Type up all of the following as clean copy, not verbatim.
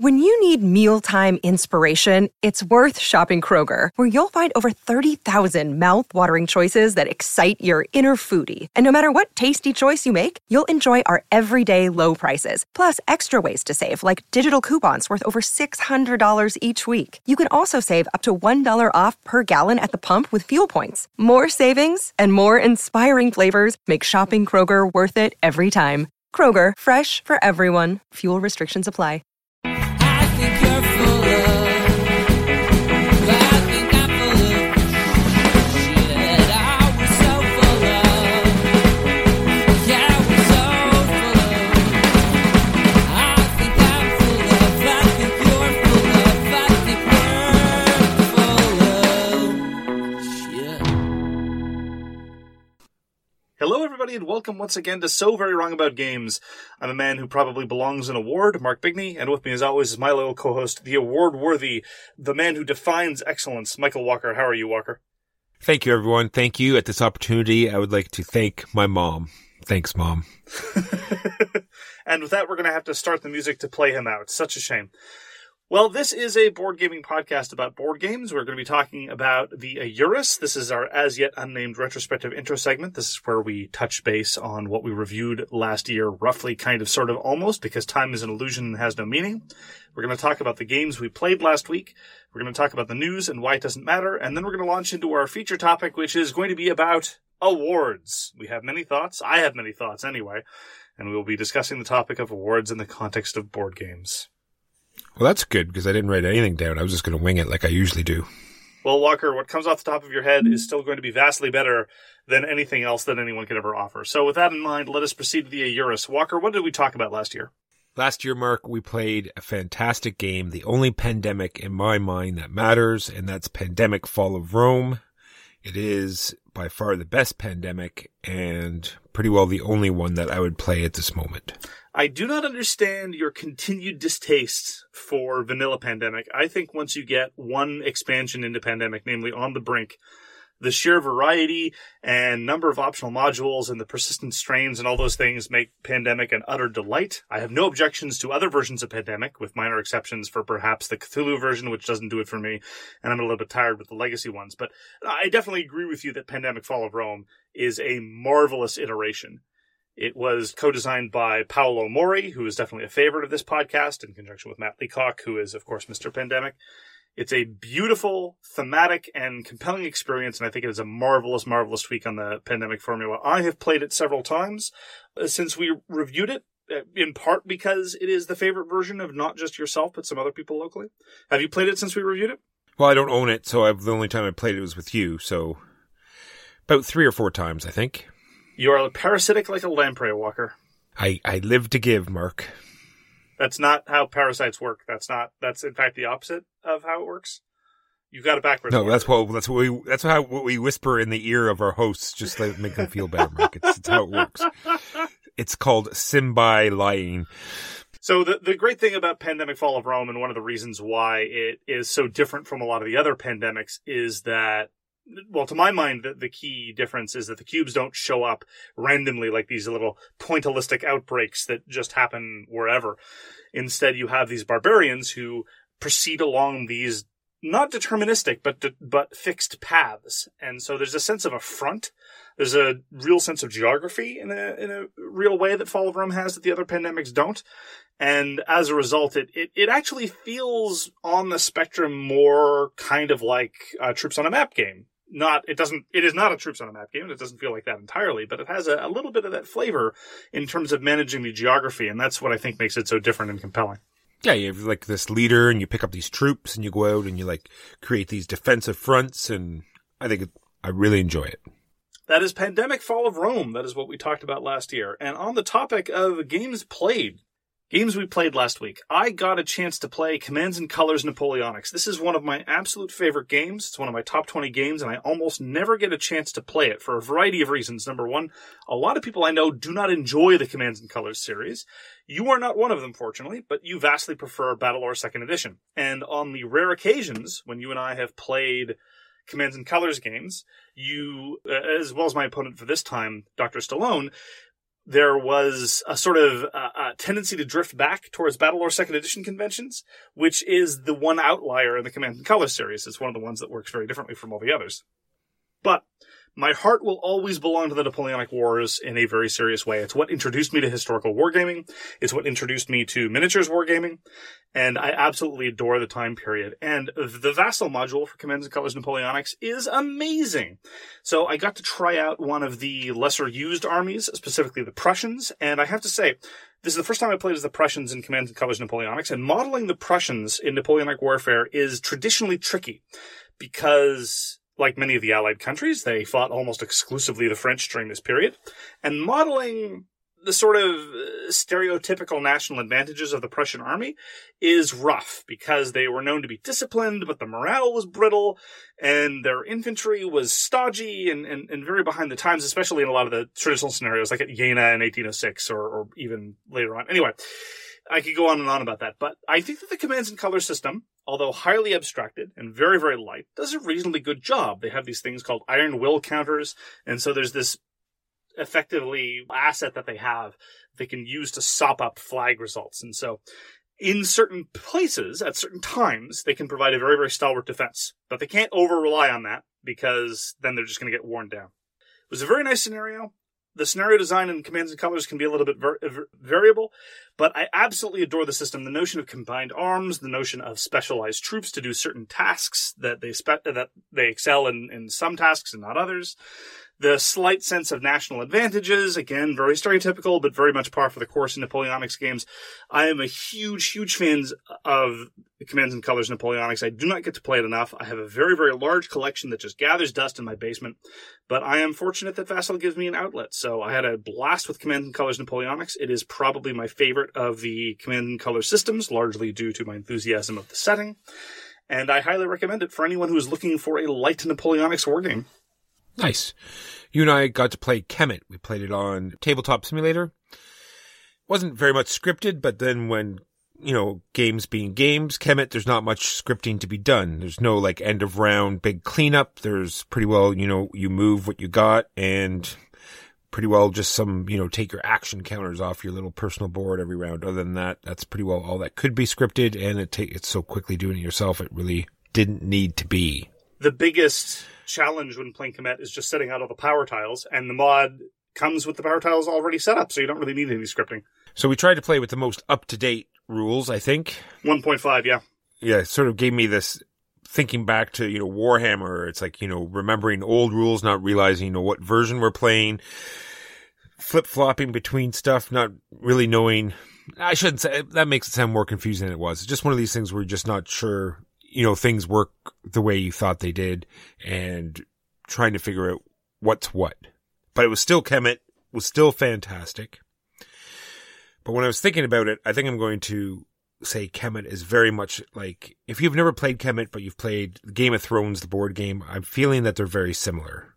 When you need mealtime inspiration, it's worth shopping Kroger, where you'll find over 30,000 mouth-watering choices that excite your inner foodie. And no matter what tasty choice you make, you'll enjoy our everyday low prices, plus extra ways to save, like digital coupons worth over $600 each week. You can also save up to $1 off per gallon at the pump with fuel points. More savings and more inspiring flavors make shopping Kroger worth it every time. Kroger, fresh for everyone. Fuel restrictions apply. Hello, everybody, and welcome once again to So Very Wrong About Games. I'm a man who probably belongs in a ward, Mark Bigney, and with me, as always, is my loyal co-host, the award-worthy, the man who defines excellence, Michael Walker. How are you, Walker? Thank you, everyone. Thank you. At this opportunity, I would like to thank my mom. Thanks, Mom. And with that, we're going to have to start the music to play him out. Such a shame. Well, this is a board gaming podcast about board games. We're going to be talking about the Eurus. This is our as-yet unnamed retrospective intro segment. This is where we touch base on what we reviewed last year, roughly, kind of, sort of, almost, because time is an illusion and has no meaning. We're going to talk about the games we played last week. We're going to talk about the news and why it doesn't matter. And then we're going to launch into our feature topic, which is going to be about awards. We have many thoughts. I have many thoughts anyway. And we will be discussing the topic of awards in the context of board games. Well, that's good, because I didn't write anything down. I was just going to wing it like I usually do. Well, Walker, what comes off the top of your head is still going to be vastly better than anything else that anyone could ever offer. So with that in mind, let us proceed to the Eurus. Walker, what did we talk about last year? Last year, Mark, we played a fantastic game, the only pandemic in my mind that matters, and that's Pandemic Fall of Rome. It is by far the best pandemic, and pretty well the only one that I would play at this moment. I do not understand your continued distaste for vanilla Pandemic. I think once you get one expansion into Pandemic, namely On the Brink, the sheer variety and number of optional modules and the persistent strains and all those things make Pandemic an utter delight. I have no objections to other versions of Pandemic, with minor exceptions for perhaps the Cthulhu version, which doesn't do it for me, and I'm a little bit tired with the legacy ones. But I definitely agree with you that Pandemic Fall of Rome is a marvelous iteration. It was co-designed by Paolo Mori, who is definitely a favorite of this podcast, in conjunction with Matt Leacock, who is, of course, Mr. Pandemic. It's a beautiful, thematic, and compelling experience, and I think it is a marvelous, marvelous tweak on the Pandemic formula. I have played it several times since we reviewed it, in part because it is the favorite version of not just yourself, but some other people locally. Have you played it since we reviewed it? Well, I don't own it, so the only time I played it was with you, so about 3 or 4 times, I think. You are parasitic like a lamprey, Walker. I live to give, Mark. That's not how parasites work. That's in fact the opposite of how it works. You got it backwards. No, that's what we whisper in the ear of our hosts, just to make them feel better, Mark. It's how it works. It's called symbi lying. So the great thing about Pandemic Fall of Rome, and one of the reasons why it is so different from a lot of the other pandemics, is that, well, to my mind, the key difference is that the cubes don't show up randomly like these little pointillistic outbreaks that just happen wherever. Instead, you have these barbarians who proceed along these not deterministic, but fixed paths. And so there's a sense of a front. There's a real sense of geography in a real way that Fall of Rome has that the other pandemics don't. And as a result, it actually feels on the spectrum more kind of like a Troops on a Map game. It is not a Troops on a Map game. It doesn't feel like that entirely, but it has a little bit of that flavor in terms of managing the geography. And that's what I think makes it so different and compelling. Yeah, you have like this leader and you pick up these troops and you go out and you like create these defensive fronts. And I really enjoy it. That is Pandemic Fall of Rome. That is what we talked about last year. And on the topic of games we played last week, I got a chance to play Commands and Colors Napoleonics. This is one of my absolute favorite games. It's one of my top 20 games, and I almost never get a chance to play it for a variety of reasons. Number one, a lot of people I know do not enjoy the Commands and Colors series. You are not one of them, fortunately, but you vastly prefer Battlelore 2nd Edition. And on the rare occasions when you and I have played Commands and Colors games, you, as well as my opponent for this time, Dr. Stallone, there was a sort of a tendency to drift back towards Battlelore 2nd Edition conventions, which is the one outlier in the Command & Colors series. It's one of the ones that works very differently from all the others. But my heart will always belong to the Napoleonic Wars in a very serious way. It's what introduced me to historical wargaming. It's what introduced me to miniatures wargaming. And I absolutely adore the time period. And the Vassal module for Commands and Colors Napoleonics is amazing. So I got to try out one of the lesser used armies, specifically the Prussians. And I have to say, this is the first time I played as the Prussians in Commands and Colors Napoleonics. And modeling the Prussians in Napoleonic warfare is traditionally tricky because, like many of the Allied countries, they fought almost exclusively the French during this period. And modeling the sort of stereotypical national advantages of the Prussian army is rough because they were known to be disciplined, but the morale was brittle and their infantry was stodgy and very behind the times, especially in a lot of the traditional scenarios like at Jena in 1806 or even later on. Anyway, I could go on and on about that, but I think that the Commands and Colors system, although highly abstracted and very, very light, does a reasonably good job. They have these things called iron will counters, and so there's this effectively asset that they have they can use to sop up flag results. And so in certain places, at certain times, they can provide a very, very stalwart defense. But they can't over-rely on that because then they're just going to get worn down. It was a very nice scenario. The scenario design in Commands and Colors can be a little bit variable, but I absolutely adore the system. The notion of combined arms, the notion of specialized troops to do certain tasks that they excel in some tasks and not others. The slight sense of national advantages, again, very stereotypical, but very much par for the course in Napoleonics games. I am a huge, huge fan of Commands and Colors Napoleonics. I do not get to play it enough. I have a very, very large collection that just gathers dust in my basement, but I am fortunate that Vassal gives me an outlet. So I had a blast with Commands and Colors Napoleonics. It is probably my favorite of the Command and Colors systems, largely due to my enthusiasm of the setting. And I highly recommend it for anyone who is looking for a light Napoleonics wargame. Nice. You and I got to play Kemet. We played it on Tabletop Simulator. Wasn't very much scripted, but then when, games being games, Kemet, there's not much scripting to be done. There's no end of round big cleanup. There's pretty well, you move what you got and pretty well just some, take your action counters off your little personal board every round. Other than that, that's pretty well all that could be scripted, and it's so quickly doing it yourself, it really didn't need to be. The biggest challenge when playing Kemet is just setting out all the power tiles, and the mod comes with the power tiles already set up, so you don't really need any scripting. So we tried to play with the most up-to-date rules, I think. 1.5, yeah. Yeah, it sort of gave me this thinking back to, Warhammer. It's like, remembering old rules, not realizing, what version we're playing, flip-flopping between stuff, not really knowing. I shouldn't say, that makes it sound more confusing than it was. It's just one of these things where you're just not sure things work the way you thought they did and trying to figure out what's what. But it was still Kemet, was still fantastic. But when I was thinking about it, I think I'm going to say Kemet is very much like, if you've never played Kemet, but you've played Game of Thrones, the board game, I'm feeling that they're very similar.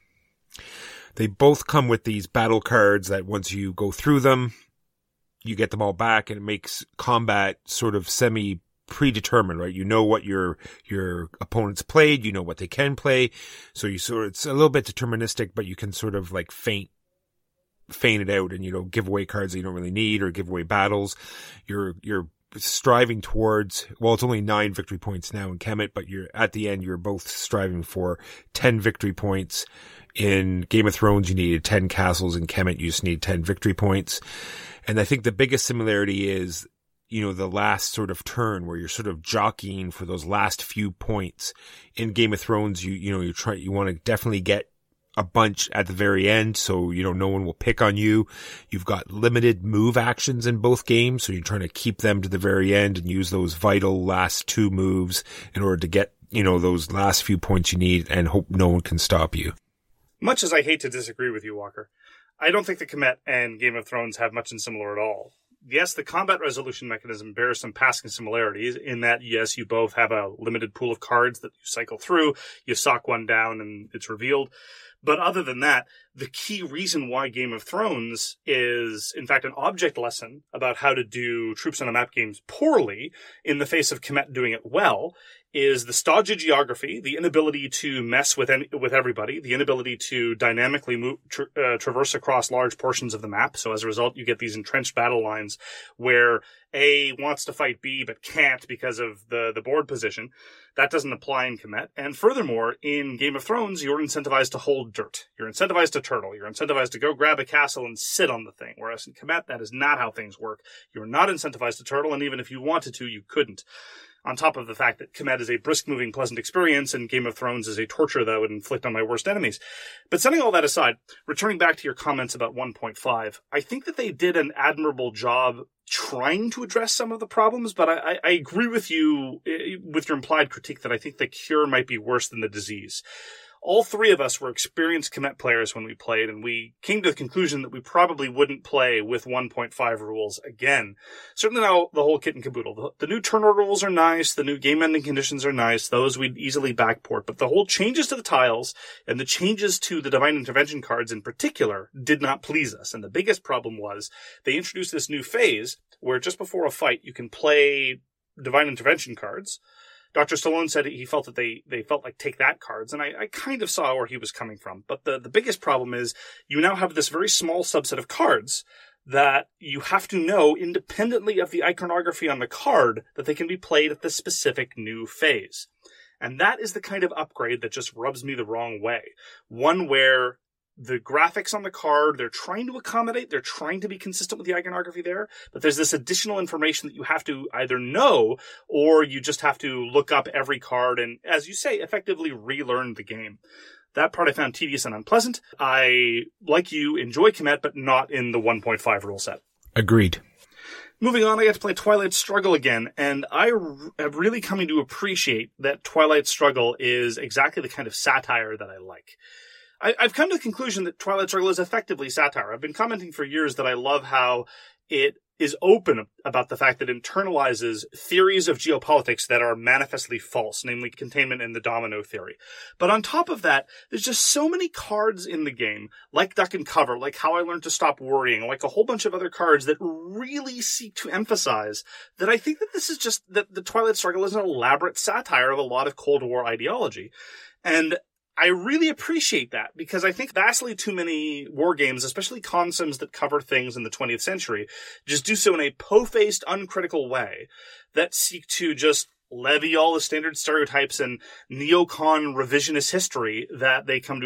They both come with these battle cards that once you go through them, you get them all back, and it makes combat sort of predetermined, right? You know what your opponents played, you know what they can play. So it's a little bit deterministic, but you can sort of feint it out and, give away cards that you don't really need or give away battles. You're striving towards, well, it's only 9 victory points now in Kemet, but at the end, you're both striving for 10 victory points. In Game of Thrones, you needed 10 castles. In Kemet, you just need 10 victory points. And I think the biggest similarity is, the last sort of turn where you're sort of jockeying for those last few points. In Game of Thrones, you want to definitely get a bunch at the very end, so no one will pick on you. You've got limited move actions in both games, so you're trying to keep them to the very end and use those vital last 2 moves in order to get those last few points you need and hope no one can stop you. Much as I hate to disagree with you, Walker, I don't think the Kemet and Game of Thrones have much in similar at all. Yes, the combat resolution mechanism bears some passing similarities in that, yes, you both have a limited pool of cards that you cycle through, you sock one down and it's revealed. But other than that, the key reason why Game of Thrones is, in fact, an object lesson about how to do troops on a map games poorly in the face of Kemet doing it well is the stodgy geography, the inability to mess with everybody, the inability to dynamically traverse across large portions of the map. So as a result, you get these entrenched battle lines where A wants to fight B but can't because of the board position. That doesn't apply in Kemet. And furthermore, in Game of Thrones, you're incentivized to hold dirt. You're incentivized to turtle. You're incentivized to go grab a castle and sit on the thing. Whereas in Kemet, that is not how things work. You're not incentivized to turtle, and even if you wanted to, you couldn't. On top of the fact that Kemet is a brisk-moving, pleasant experience, and Game of Thrones is a torture that I would inflict on my worst enemies. But setting all that aside, returning back to your comments about 1.5, I think that they did an admirable job trying to address some of the problems, but I agree with you with your implied critique that I think the cure might be worse than the disease. All three of us were experienced Kemet players when we played, and we came to the conclusion that we probably wouldn't play with 1.5 rules again. Certainly not the whole kit and caboodle. The new turn order rules are nice, the new game ending conditions are nice, those we'd easily backport, but the whole changes to the tiles and the changes to the Divine Intervention cards in particular did not please us. And the biggest problem was they introduced this new phase where just before a fight you can play Divine Intervention cards. Dr. Stallone said he felt that they felt like take that cards, and I kind of saw where he was coming from. But the biggest problem is you now have this very small subset of cards that you have to know independently of the iconography on the card that they can be played at the specific new phase. And that is the kind of upgrade that just rubs me the wrong way. One where the graphics on the card, they're trying to accommodate, they're trying to be consistent with the iconography there, but there's this additional information that you have to either know, or you just have to look up every card and, as you say, effectively relearn the game. That part I found tedious and unpleasant. I, like you, enjoy Kemet, but not in the 1.5 rule set. Agreed. Moving on, I got to play Twilight Struggle again, and I have really coming to appreciate that Twilight Struggle is exactly the kind of satire that I like. I've come to the conclusion that Twilight Struggle is effectively satire. I've been commenting for years that I love how it is open about the fact that it internalizes theories of geopolitics that are manifestly false, namely containment and the domino theory. But on top of that, there's just so many cards in the game, like Duck and Cover, like How I Learned to Stop Worrying, like a whole bunch of other cards that really seek to emphasize that I think that this is just, that the Twilight Struggle is an elaborate satire of a lot of Cold War ideology. And I really appreciate that because I think vastly too many war games, especially consims that cover things in the 20th century, just do so in a po-faced, uncritical way that seek to just levy all the standard stereotypes and neocon revisionist history that they've come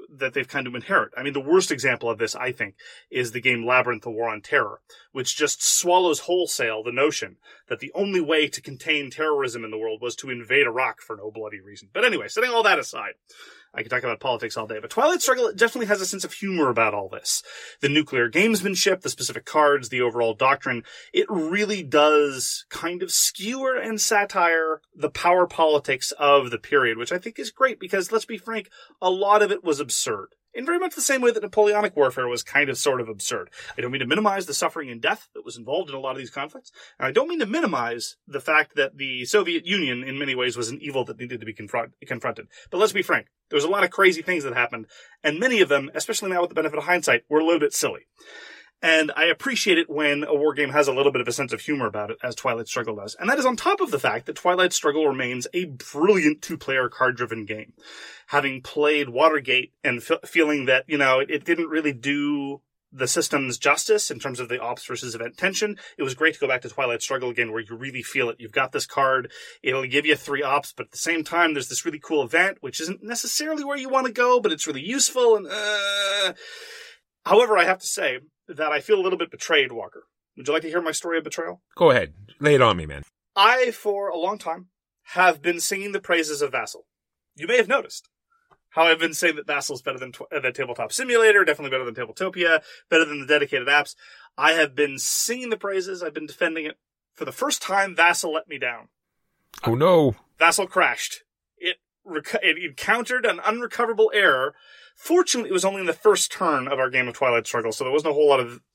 to inherit. I mean, the worst example of this, I think, is the game Labyrinth: The War on Terror, which just swallows wholesale the notion that the only way to contain terrorism in the world was to invade Iraq for no bloody reason. But anyway, setting all that aside, I could talk about politics all day, but Twilight Struggle definitely has a sense of humor about all this. The nuclear gamesmanship, the specific cards, the overall doctrine, it really does kind of skewer and satire the power politics of the period, which I think is great because, let's be frank, a lot of it was absurd. In very much the same way that Napoleonic warfare was kind of sort of absurd. I don't mean to minimize the suffering and death that was involved in a lot of these conflicts. And I don't mean to minimize the fact that the Soviet Union in many ways was an evil that needed to be confronted. But let's be frank. There was a lot of crazy things that happened. And many of them, especially now with the benefit of hindsight, were a little bit silly. And I appreciate it when a war game has a little bit of a sense of humor about it, as Twilight Struggle does. And that is on top of the fact that Twilight Struggle remains a brilliant two-player card-driven game. Having played Watergate and feeling that, it didn't really do the system's justice in terms of the ops versus event tension, it was great to go back to Twilight Struggle again where you really feel it. You've got this card, it'll give you 3 ops, but at the same time there's this really cool event, which isn't necessarily where you want to go, but it's really useful. And however, I have to say that I feel a little bit betrayed, Walker. Would you like to hear my story of betrayal? Go ahead. Lay it on me, man. I, for a long time, have been singing the praises of Vassal. You may have noticed how I've been saying that Vassal's better than Tabletop Simulator, definitely better than Tabletopia, better than the dedicated apps. I have been singing the praises. I've been defending it. For the first time, Vassal let me down. Oh, no. Vassal crashed. It encountered an unrecoverable error. Fortunately, it was only in the first turn of our game of Twilight Struggle, so there wasn't a whole lot of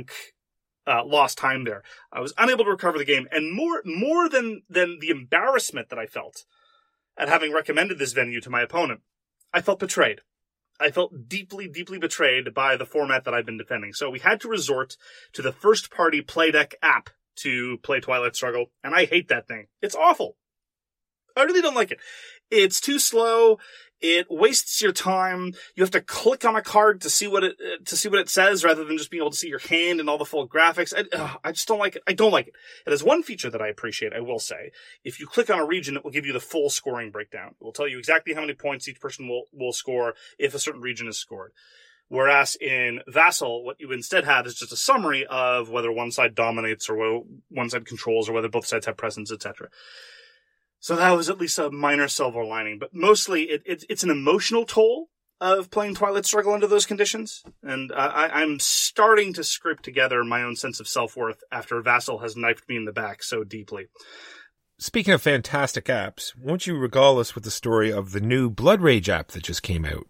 lost time there. I was unable to recover the game, and more than the embarrassment that I felt at having recommended this venue to my opponent, I felt betrayed. I felt deeply, deeply betrayed by the format that I've been defending. So we had to resort to the first-party Playdeck app to play Twilight Struggle, and I hate that thing. It's awful. I really don't like it. It's too slow. It wastes your time. You have to click on a card to see what it says, rather than just being able to see your hand and all the full graphics. I just don't like it. I don't like it. It has one feature that I appreciate, I will say. If you click on a region, it will give you the full scoring breakdown. It will tell you exactly how many points each person will score if a certain region is scored. Whereas in Vassal, what you instead have is just a summary of whether one side dominates or whether one side controls or whether both sides have presence, etc. So that was at least a minor silver lining. But mostly, it's an emotional toll of playing Twilight Struggle under those conditions. And I'm starting to scrape together my own sense of self-worth after Vassal has knifed me in the back so deeply. Speaking of fantastic apps, won't you regale us with the story of the new Blood Rage app that just came out?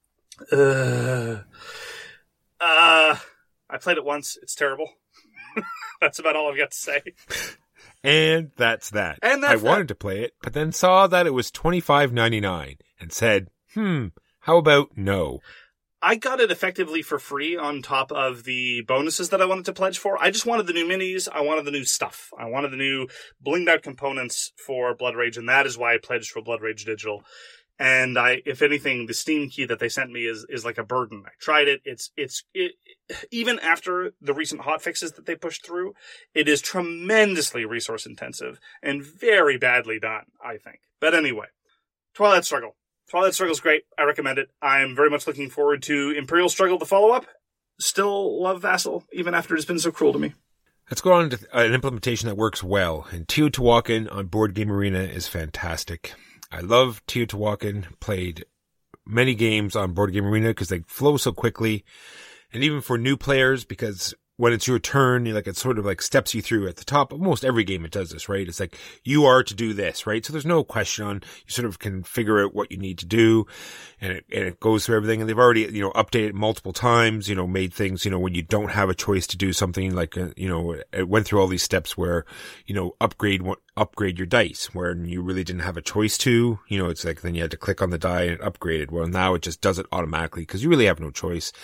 I played it once. It's terrible. That's about all I've got to say. And that's that. I wanted to play it, but then saw that it was $25.99 and said, how about no? I got it effectively for free on top of the bonuses that I wanted to pledge for. I just wanted the new minis. I wanted the new stuff. I wanted the new blinged out components for Blood Rage, and that is why I pledged for Blood Rage Digital. And if anything, the Steam key that they sent me is like a burden. I tried it. It's even after the recent hotfixes that they pushed through, it is tremendously resource intensive and very badly done, I think. But anyway, Twilight Struggle. Twilight Struggle's great. I recommend it. I'm very much looking forward to Imperial Struggle, the follow-up. Still love Vassal, even after it's been so cruel to me. Let's go on to an implementation that works well. And Teotihuacan on Board Game Arena is fantastic. I love Teotihuacan, played many games on Board Game Arena because they flow so quickly. And even for new players, because when it's your turn, it sort of steps you through at the top. Almost every game it does this, right? It's like, you are to do this, right? So there's no question on, you sort of can figure out what you need to do, and it goes through everything. And they've already, updated multiple times, made things, when you don't have a choice to do something, it went through all these steps where, upgrade your dice, where you really didn't have a choice to, it's like, then you had to click on the die and it upgraded. Well, now it just does it automatically because you really have no choice.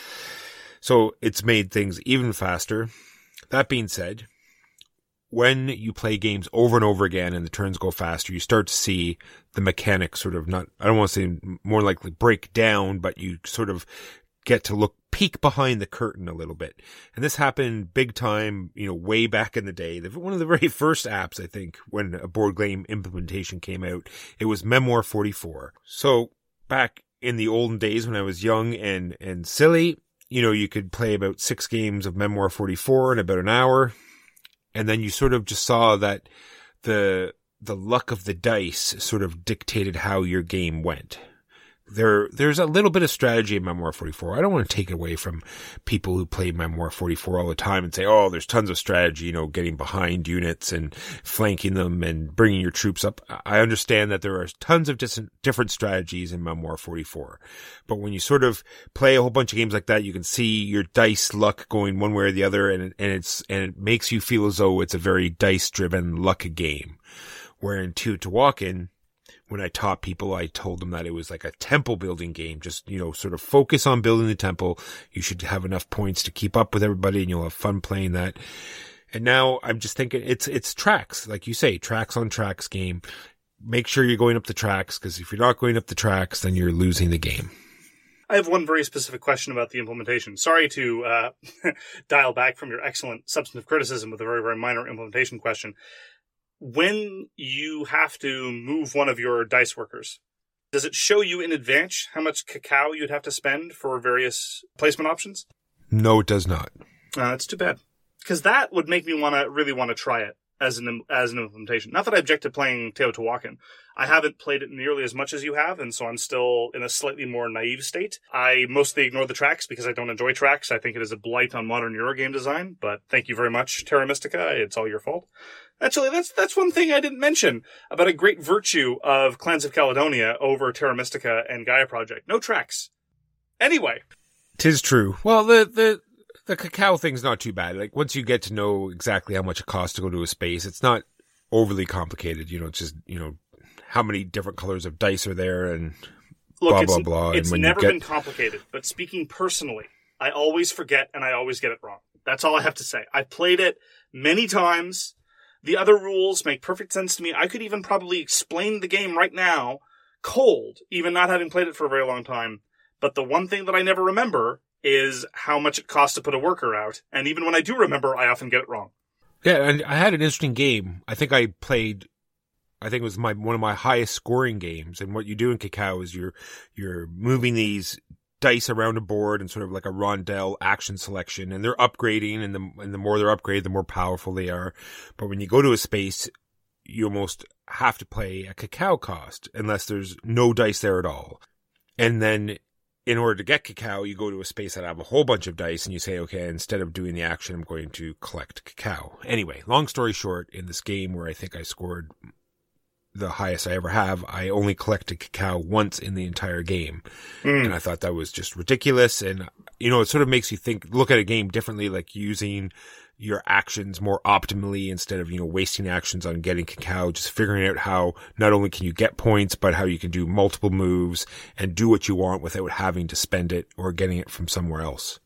So it's made things even faster. That being said, when you play games over and over again and the turns go faster, you start to see the mechanics sort of I don't want to say more likely break down, but you sort of get to peek behind the curtain a little bit. And this happened big time, way back in the day. One of the very first apps, I think, when a board game implementation came out, it was Memoir 44. So back in the olden days when I was young and silly, you could play about 6 games of Memoir 44 in about an hour. And then you sort of just saw that the luck of the dice sort of dictated how your game went. There's a little bit of strategy in Memoir 44. I don't want to take it away from people who play Memoir 44 all the time and say, oh, there's tons of strategy, getting behind units and flanking them and bringing your troops up. I understand that there are tons of different strategies in Memoir 44. But when you sort of play a whole bunch of games like that, you can see your dice luck going one way or the other, and it makes you feel as though it's a very dice-driven luck game. Where in Teotihuacan, when I taught people, I told them that it was like a temple building game. Just, sort of focus on building the temple. You should have enough points to keep up with everybody and you'll have fun playing that. And now I'm just thinking it's tracks. Like you say, tracks on tracks game. Make sure you're going up the tracks, because if you're not going up the tracks, then you're losing the game. I have one very specific question about the implementation. Sorry to dial back from your excellent substantive criticism with a very, very minor implementation question. When you have to move one of your dice workers, does it show you in advance how much cacao you'd have to spend for various placement options? No, it does not. That's too bad. Because that would make me really want to try it as an implementation. Not that I object to playing Teotihuacan. I haven't played it nearly as much as you have, and so I'm still in a slightly more naive state. I mostly ignore the tracks because I don't enjoy tracks. I think it is a blight on modern Eurogame design, but thank you very much, Terra Mystica. It's all your fault. Actually, that's one thing I didn't mention about a great virtue of Clans of Caledonia over Terra Mystica and Gaia Project. No tracks. Anyway. 'Tis true. Well, the cacao thing's not too bad. Like, once you get to know exactly how much it costs to go to a space, it's not overly complicated. It's just, how many different colors of dice are there and Look, blah, blah, blah. It's never been complicated, but speaking personally, I always forget and I always get it wrong. That's all I have to say. I've played it many times. The other rules make perfect sense to me. I could even probably explain the game right now, cold, even not having played it for a very long time. But the one thing that I never remember is how much it costs to put a worker out. And even when I do remember, I often get it wrong. Yeah, and I had an interesting game. I think it was one of my highest scoring games. And what you do in Cacao is you're moving these dice around a board and sort of like a rondel action selection, and they're upgrading, and the more they're upgraded, the more powerful they are. But when you go to a space, you almost have to play a Cacao cost unless there's no dice there at all. And then in order to get Cacao, you go to a space that have a whole bunch of dice and you say, okay, instead of doing the action, I'm going to collect Cacao. Anyway, long story short, in this game where I think I scored the highest I ever have, I only collected Cacao once in the entire game. And I thought that was just ridiculous. And, it sort of makes you look at a game differently, like using your actions more optimally instead of, wasting actions on getting Cacao, just figuring out how not only can you get points, but how you can do multiple moves and do what you want without having to spend it or getting it from somewhere else.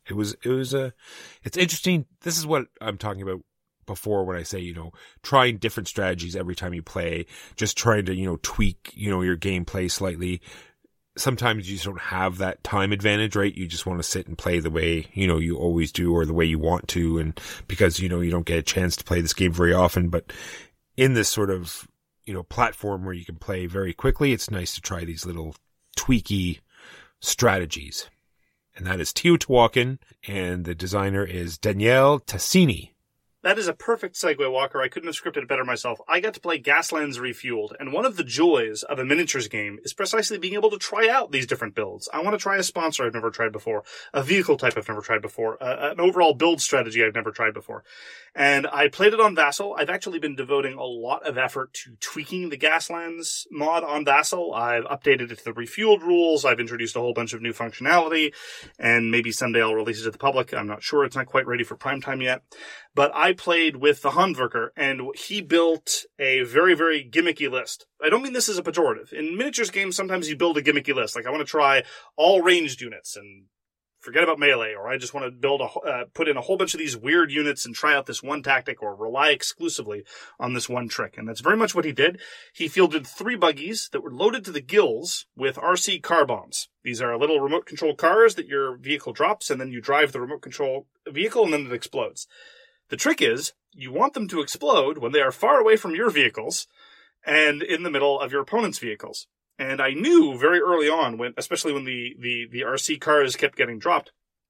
It's interesting. This is what I'm talking about before when I say, trying different strategies every time you play, just trying to, tweak, your gameplay slightly. Sometimes you just don't have that time advantage, right? You just want to sit and play the way, you always do or the way you want to. And because, you don't get a chance to play this game very often, but in this sort of, platform where you can play very quickly, it's nice to try these little tweaky strategies. And that is Teotihuacan, and the designer is Daniele Tascini. That is a perfect segue, Walker. I couldn't have scripted it better myself. I got to play Gaslands Refueled, and one of the joys of a miniatures game is precisely being able to try out these different builds. I want to try a sponsor I've never tried before, a vehicle type I've never tried before, an overall build strategy I've never tried before. And I played it on Vassal. I've actually been devoting a lot of effort to tweaking the Gaslands mod on Vassal. I've updated it to the Refueled rules. I've introduced a whole bunch of new functionality, and maybe someday I'll release it to the public. I'm not sure. It's not quite ready for prime time yet. But I played with the Handwerker, and he built a very, very gimmicky list. I don't mean this as a pejorative. In miniatures games, sometimes you build a gimmicky list. Like, I want to try all ranged units and forget about melee, or I just want to put in a whole bunch of these weird units and try out this one tactic or rely exclusively on this one trick. And that's very much what he did. He fielded 3 buggies that were loaded to the gills with RC car bombs. These are little remote control cars that your vehicle drops, and then you drive the remote control vehicle, and then it explodes. The trick is, you want them to explode when they are far away from your vehicles and in the middle of your opponent's vehicles. And I knew very early on, especially when the RC cars kept getting dropped,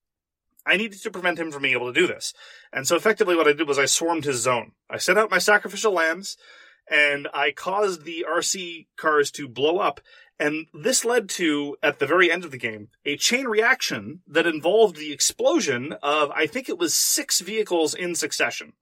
I needed to prevent him from being able to do this. And so effectively what I did was I swarmed his zone. I set out my sacrificial lambs, and I caused the RC cars to blow up. And this led to, at the very end of the game, a chain reaction that involved the explosion of, I think it was 6 vehicles in succession.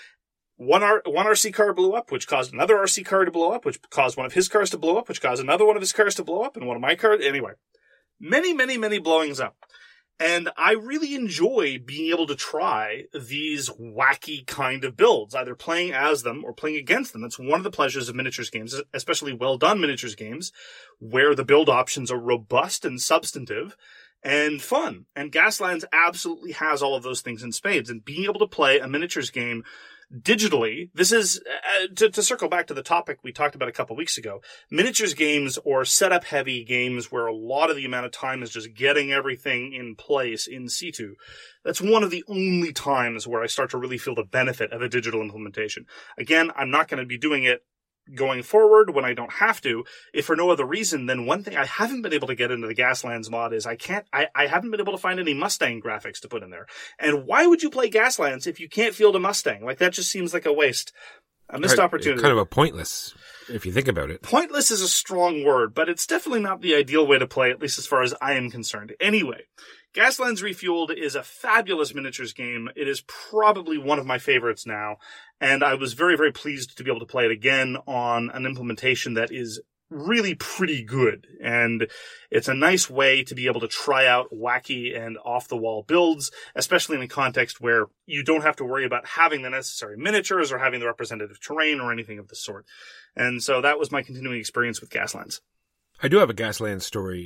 One RC car blew up, which caused another RC car to blow up, which caused one of his cars to blow up, which caused another one of his cars to blow up, and one of my cars. Anyway, many, many, many blowings up. And I really enjoy being able to try these wacky kind of builds, either playing as them or playing against them. That's one of the pleasures of miniatures games, especially well-done miniatures games, where the build options are robust and substantive and fun. And Gaslands absolutely has all of those things in spades. And being able to play a miniatures game digitally, this is, to circle back to the topic we talked about a couple weeks ago, miniatures games or setup heavy games where a lot of the amount of time is just getting everything in place in situ. That's one of the only times where I start to really feel the benefit of a digital implementation. Again, I'm not going to be doing it going forward when I don't have to, if for no other reason than one thing I haven't been able to get into the Gaslands mod is I haven't been able to find any Mustang graphics to put in there. And why would you play Gaslands if you can't field a Mustang? Like, that just seems like a waste. A missed opportunity. Kind of a pointless, if you think about it. Pointless is a strong word, but it's definitely not the ideal way to play, at least as far as I am concerned. Anyway, Gaslands Refueled is a fabulous miniatures game. It is probably one of my favorites now, and I was very, very pleased to be able to play it again on an implementation that is really pretty good. And it's a nice way to be able to try out wacky and off-the-wall builds, especially in a context where you don't have to worry about having the necessary miniatures or having the representative terrain or anything of the sort. And so that was my continuing experience with Gaslands. I do have a Gaslands story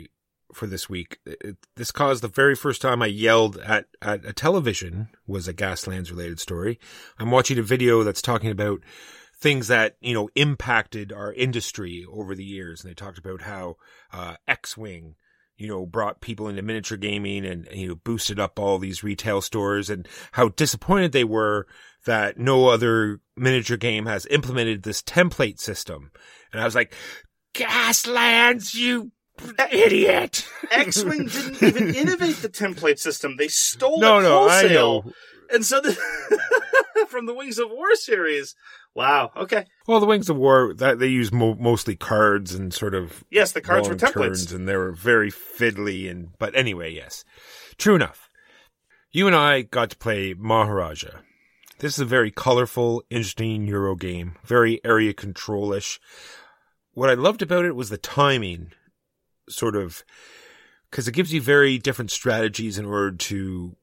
for this week. This caused the very first time I yelled at a television was a Gaslands related story. I'm watching a video that's talking about things that, impacted our industry over the years. And they talked about how, X-Wing, brought people into miniature gaming and, boosted up all these retail stores, and how disappointed they were that no other miniature game has implemented this template system. And I was like, Gaslands, you idiot. X-Wing didn't even innovate the template system. They stole it wholesale. I know. And so from the Wings of War series. Wow. Okay. Well, the Wings of War, that they use mostly cards and sort of yes, the cards were templates, and they were very fiddly. But anyway, yes, true enough. You and I got to play Maharaja. This is a very colorful, interesting Euro game, very area control-ish. What I loved about it was the timing, sort of, because it gives you very different strategies in order to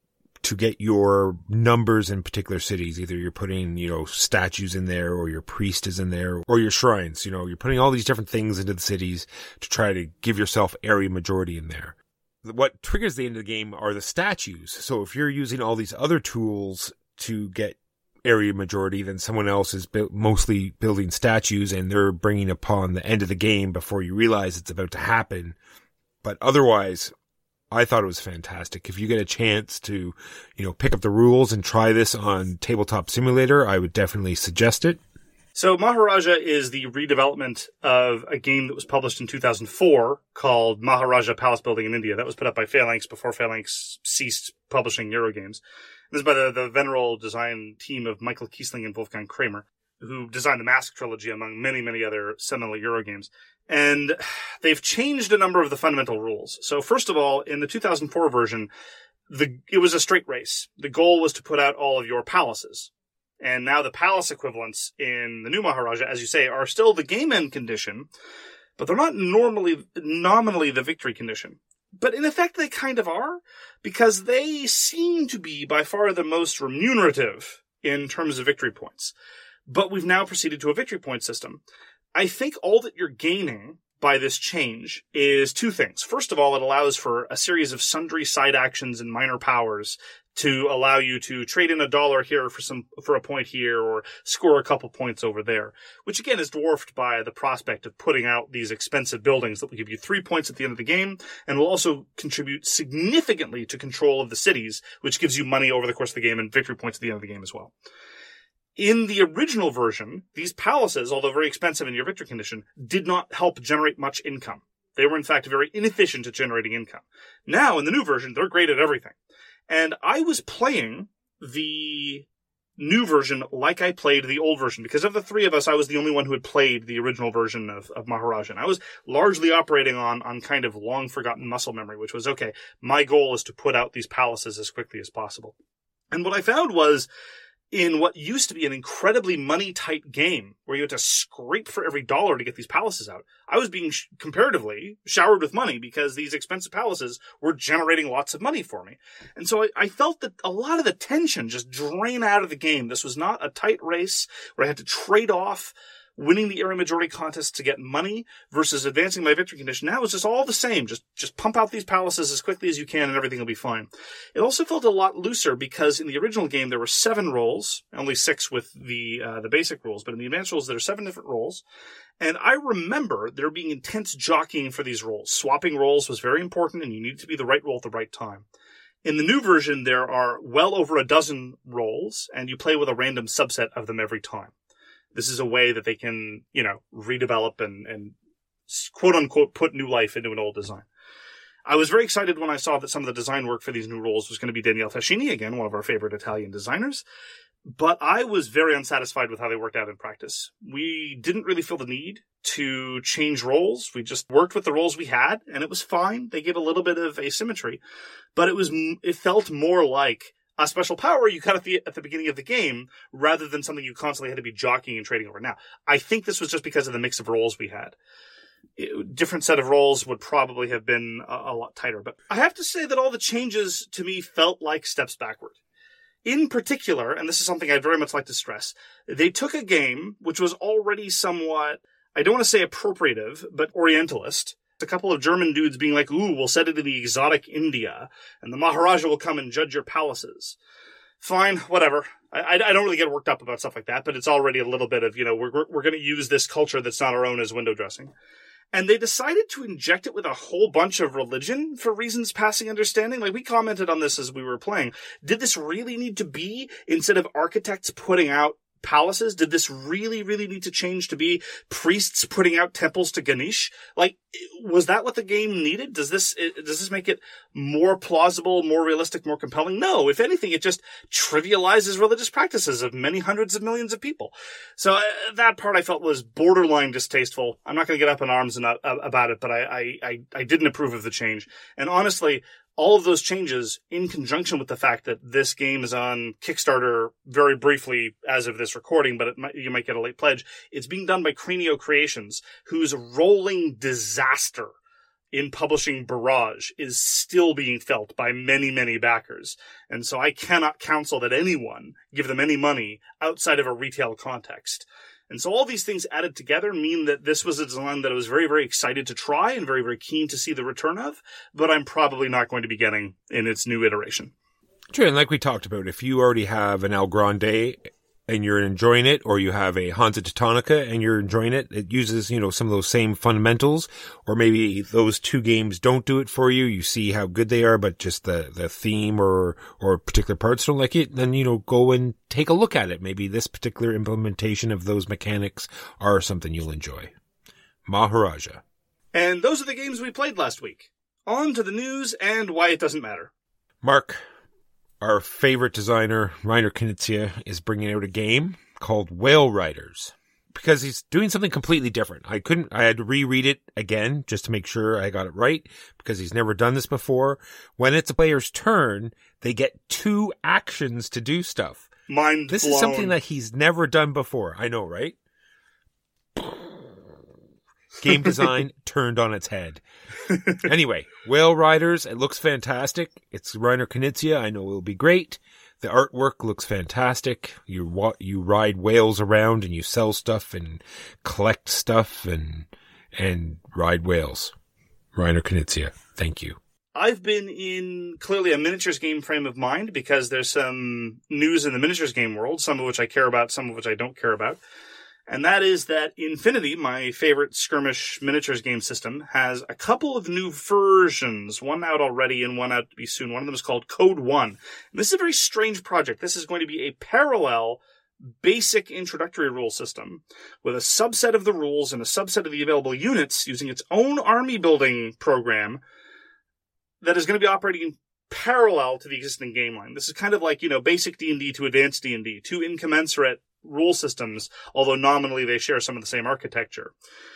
get your numbers in particular cities. Either you're putting, statues in there, or your priest is in there, or your shrines. You're putting all these different things into the cities to try to give yourself area majority in there. What triggers the end of the game are the statues. So if you're using all these other tools to get area majority, then someone else is mostly building statues, and they're bringing upon the end of the game before you realize it's about to happen. But otherwise, I thought it was fantastic. If you get a chance to, pick up the rules and try this on Tabletop Simulator, I would definitely suggest it. So Maharaja is the redevelopment of a game that was published in 2004 called Maharaja Palace Building in India. That was put up by Phalanx before Phalanx ceased publishing Eurogames. This is by the venerable design team of Michael Kiesling and Wolfgang Kramer, who designed the Mask trilogy among many, many other seminal Eurogames. And they've changed a number of the fundamental rules. So first of all, in the 2004 version, it was a straight race. The goal was to put out all of your palaces. And now the palace equivalents in the new Maharaja, as you say, are still the game end condition, but they're not nominally the victory condition. But in effect, they kind of are, because they seem to be by far the most remunerative in terms of victory points. But we've now proceeded to a victory point system. I think all that you're gaining by this change is two things. First of all, it allows for a series of sundry side actions and minor powers to allow you to trade in $1 here for a point here, or score a couple points over there, which again is dwarfed by the prospect of putting out these expensive buildings that will give you 3 points at the end of the game, and will also contribute significantly to control of the cities, which gives you money over the course of the game and victory points at the end of the game as well. In the original version, these palaces, although very expensive in your victory condition, did not help generate much income. They were, in fact, very inefficient at generating income. Now, in the new version, they're great at everything. And I was playing the new version like I played the old version. Because of the three of us, I was the only one who had played the original version of Maharaja. And I was largely operating on kind of long-forgotten muscle memory, which was, okay, my goal is to put out these palaces as quickly as possible. And what I found was, in what used to be an incredibly money-tight game, where you had to scrape for every $1 to get these palaces out, I was being comparatively showered with money because these expensive palaces were generating lots of money for me. And so I felt that a lot of the tension just drained out of the game. This was not a tight race where I had to trade off winning the area majority contest to get money versus advancing my victory condition. Now it's just all the same. Just pump out these palaces as quickly as you can and everything will be fine. It also felt a lot looser because in the original game there were 7 roles, only 6 with the basic rules, but in the advanced rules there are 7 different roles. And I remember there being intense jockeying for these roles. Swapping roles was very important, and you needed to be the right role at the right time. In the new version, there are well over a dozen roles, and you play with a random subset of them every time. This is a way that they can, redevelop and quote unquote put new life into an old design. I was very excited when I saw that some of the design work for these new roles was going to be Daniele Fascini, again, one of our favorite Italian designers. But I was very unsatisfied with how they worked out in practice. We didn't really feel the need to change roles. We just worked with the roles we had, and it was fine. They gave a little bit of asymmetry, but it felt more like a special power you got at the beginning of the game, rather than something you constantly had to be jockeying and trading over. Now, I think this was just because of the mix of roles we had. Different set of roles would probably have been a lot tighter. But I have to say that all the changes to me felt like steps backward. In particular, and this is something I'd very much like to stress, they took a game which was already somewhat, I don't want to say appropriative, but orientalist, A couple of German dudes being like, ooh, we'll set it in the exotic India, and the Maharaja will come and judge your palaces. Fine, whatever. I don't really get worked up about stuff like that, but it's already a little bit of, we're going to use this culture that's not our own as window dressing. And they decided to inject it with a whole bunch of religion for reasons passing understanding. Like, we commented on this as we were playing. Did this really need to be, instead of architects putting out palaces, did this really, really need to change to be priests putting out temples to Ganesh? Like, was that what the game needed? Does this make it more plausible, more realistic, more compelling? No. If anything, it just trivializes religious practices of many hundreds of millions of people. So that part I felt was borderline distasteful. I'm not going to get up in arms about it, but I didn't approve of the change. And honestly, all of those changes, in conjunction with the fact that this game is on Kickstarter very briefly as of this recording, but you might get a late pledge. It's being done by Crenio Creations, whose rolling disaster in publishing Barrage is still being felt by many, many backers. And so I cannot counsel that anyone give them any money outside of a retail context. And so all these things added together mean that this was a design that I was very, very excited to try and very, very keen to see the return of, but I'm probably not going to be getting in its new iteration. True, and like we talked about, if you already have an El Grande and you're enjoying it, or you have a Hansa Teutonica and you're enjoying it, it uses, some of those same fundamentals, or maybe those two games don't do it for you. You see how good they are, but just the theme or particular parts don't like it, then, go and take a look at it. Maybe this particular implementation of those mechanics are something you'll enjoy. Maharaja. And those are the games we played last week. On to the news and why it doesn't matter. Mark. Our favorite designer, Reiner Knizia, is bringing out a game called Whale Riders because he's doing something completely different. I had to reread it again just to make sure I got it right because he's never done this before. When it's a player's turn, they get 2 actions to do stuff. Mind This blown. is something that he's never done before. I know, right? Game design turned on its head. Anyway, Whale Riders, it looks fantastic. It's Reiner Knizia. I know it'll be great. The artwork looks fantastic. You ride whales around and you sell stuff and collect stuff and ride whales. Reiner Knizia. Thank you. I've been in clearly a miniatures game frame of mind because there's some news in the miniatures game world, some of which I care about, some of which I don't care about. And that is that Infinity, my favorite skirmish miniatures game system, has a couple of new versions, one out already and one out to be soon. One of them is called Code 1. And this is a very strange project. This is going to be a parallel basic introductory rule system with a subset of the rules and a subset of the available units using its own army building program that is going to be operating in parallel to the existing game line. This is kind of like, basic D&D to advanced D&D, 2 incommensurate rule systems, although nominally they share some of the same architecture.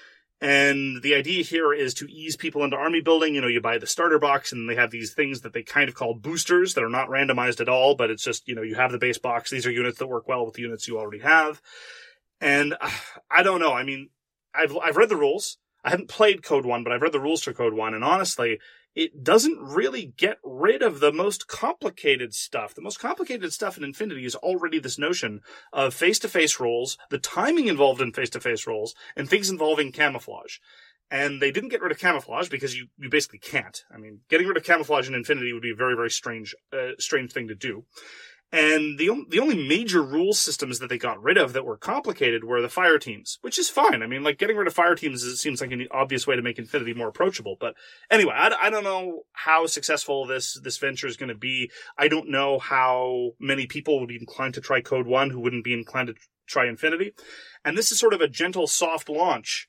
And the idea here is to ease people into army building. You buy the starter box and they have these things that they kind of call boosters that are not randomized at all, but it's just, you have the base box. These are units that work well with the units you already have. And I don't know. I mean, I've read the rules. I haven't played Code 1, but I've read the rules for Code 1. And honestly, it doesn't really get rid of the most complicated stuff. The most complicated stuff in Infinity is already this notion of face-to-face rolls, the timing involved in face-to-face rolls, and things involving camouflage. And they didn't get rid of camouflage because you basically can't. I mean, getting rid of camouflage in Infinity would be a very, very strange thing to do. And the only major rule systems that they got rid of that were complicated were the fire teams, which is fine. I mean, like, getting rid of fire teams seems like an obvious way to make Infinity more approachable. But anyway, I don't know how successful this venture is going to be. I don't know how many people would be inclined to try Code 1 who wouldn't be inclined to try Infinity. And this is sort of a gentle, soft launch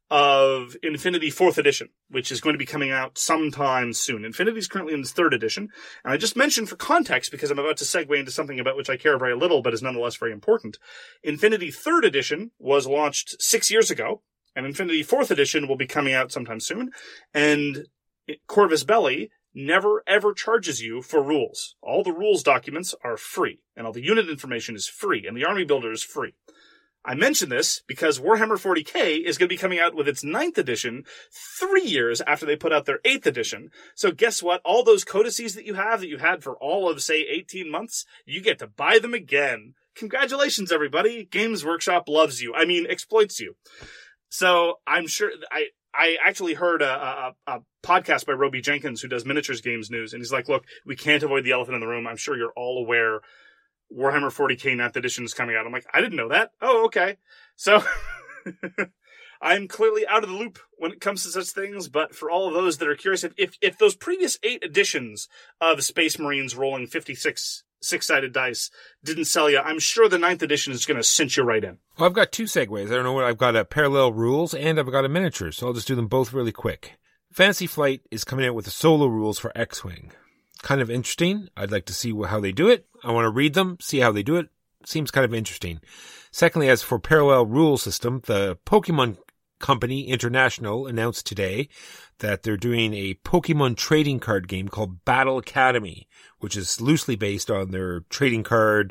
of Infinity 4th edition, which is going to be coming out sometime soon. Infinity is currently in its 3rd edition. And I just mentioned for context, because I'm about to segue into something about which I care very little, but is nonetheless very important. Infinity 3rd edition was launched 6 years ago, and Infinity 4th edition will be coming out sometime soon. And Corvus Belli never ever charges you for rules. All the rules documents are free, and all the unit information is free, and the army builder is free. I mention this because Warhammer 40k is going to be coming out with its 9th edition 3 years after they put out their 8th edition. So guess what? All those codices that you had for all of, say, 18 months, you get to buy them again. Congratulations, everybody. Games Workshop loves you. I mean, exploits you. So I'm sure I actually heard a podcast by Roby Jenkins, who does Miniatures Games News, and he's like, look, we can't avoid the elephant in the room. I'm sure you're all aware Warhammer 40k 9th edition is coming out. I'm like, I didn't know that. Oh, okay. So I'm clearly out of the loop when it comes to such things, but for all of those that are curious, if those previous 8 editions of Space Marines rolling 56 six-sided dice didn't sell you, I'm sure the 9th edition is going to cinch you right in. Well, I've got 2 segues. I don't know what I've got a parallel rules and I've got a miniature, so I'll just do them both really quick. Fantasy Flight is coming out with the solo rules for X-Wing. Kind of interesting. I'd like to see how they do it. I want to read them, see how they do it. Seems kind of interesting. Secondly, as for parallel rule system, the Pokemon Company International announced today that they're doing a Pokemon trading card game called Battle Academy, which is loosely based on their trading card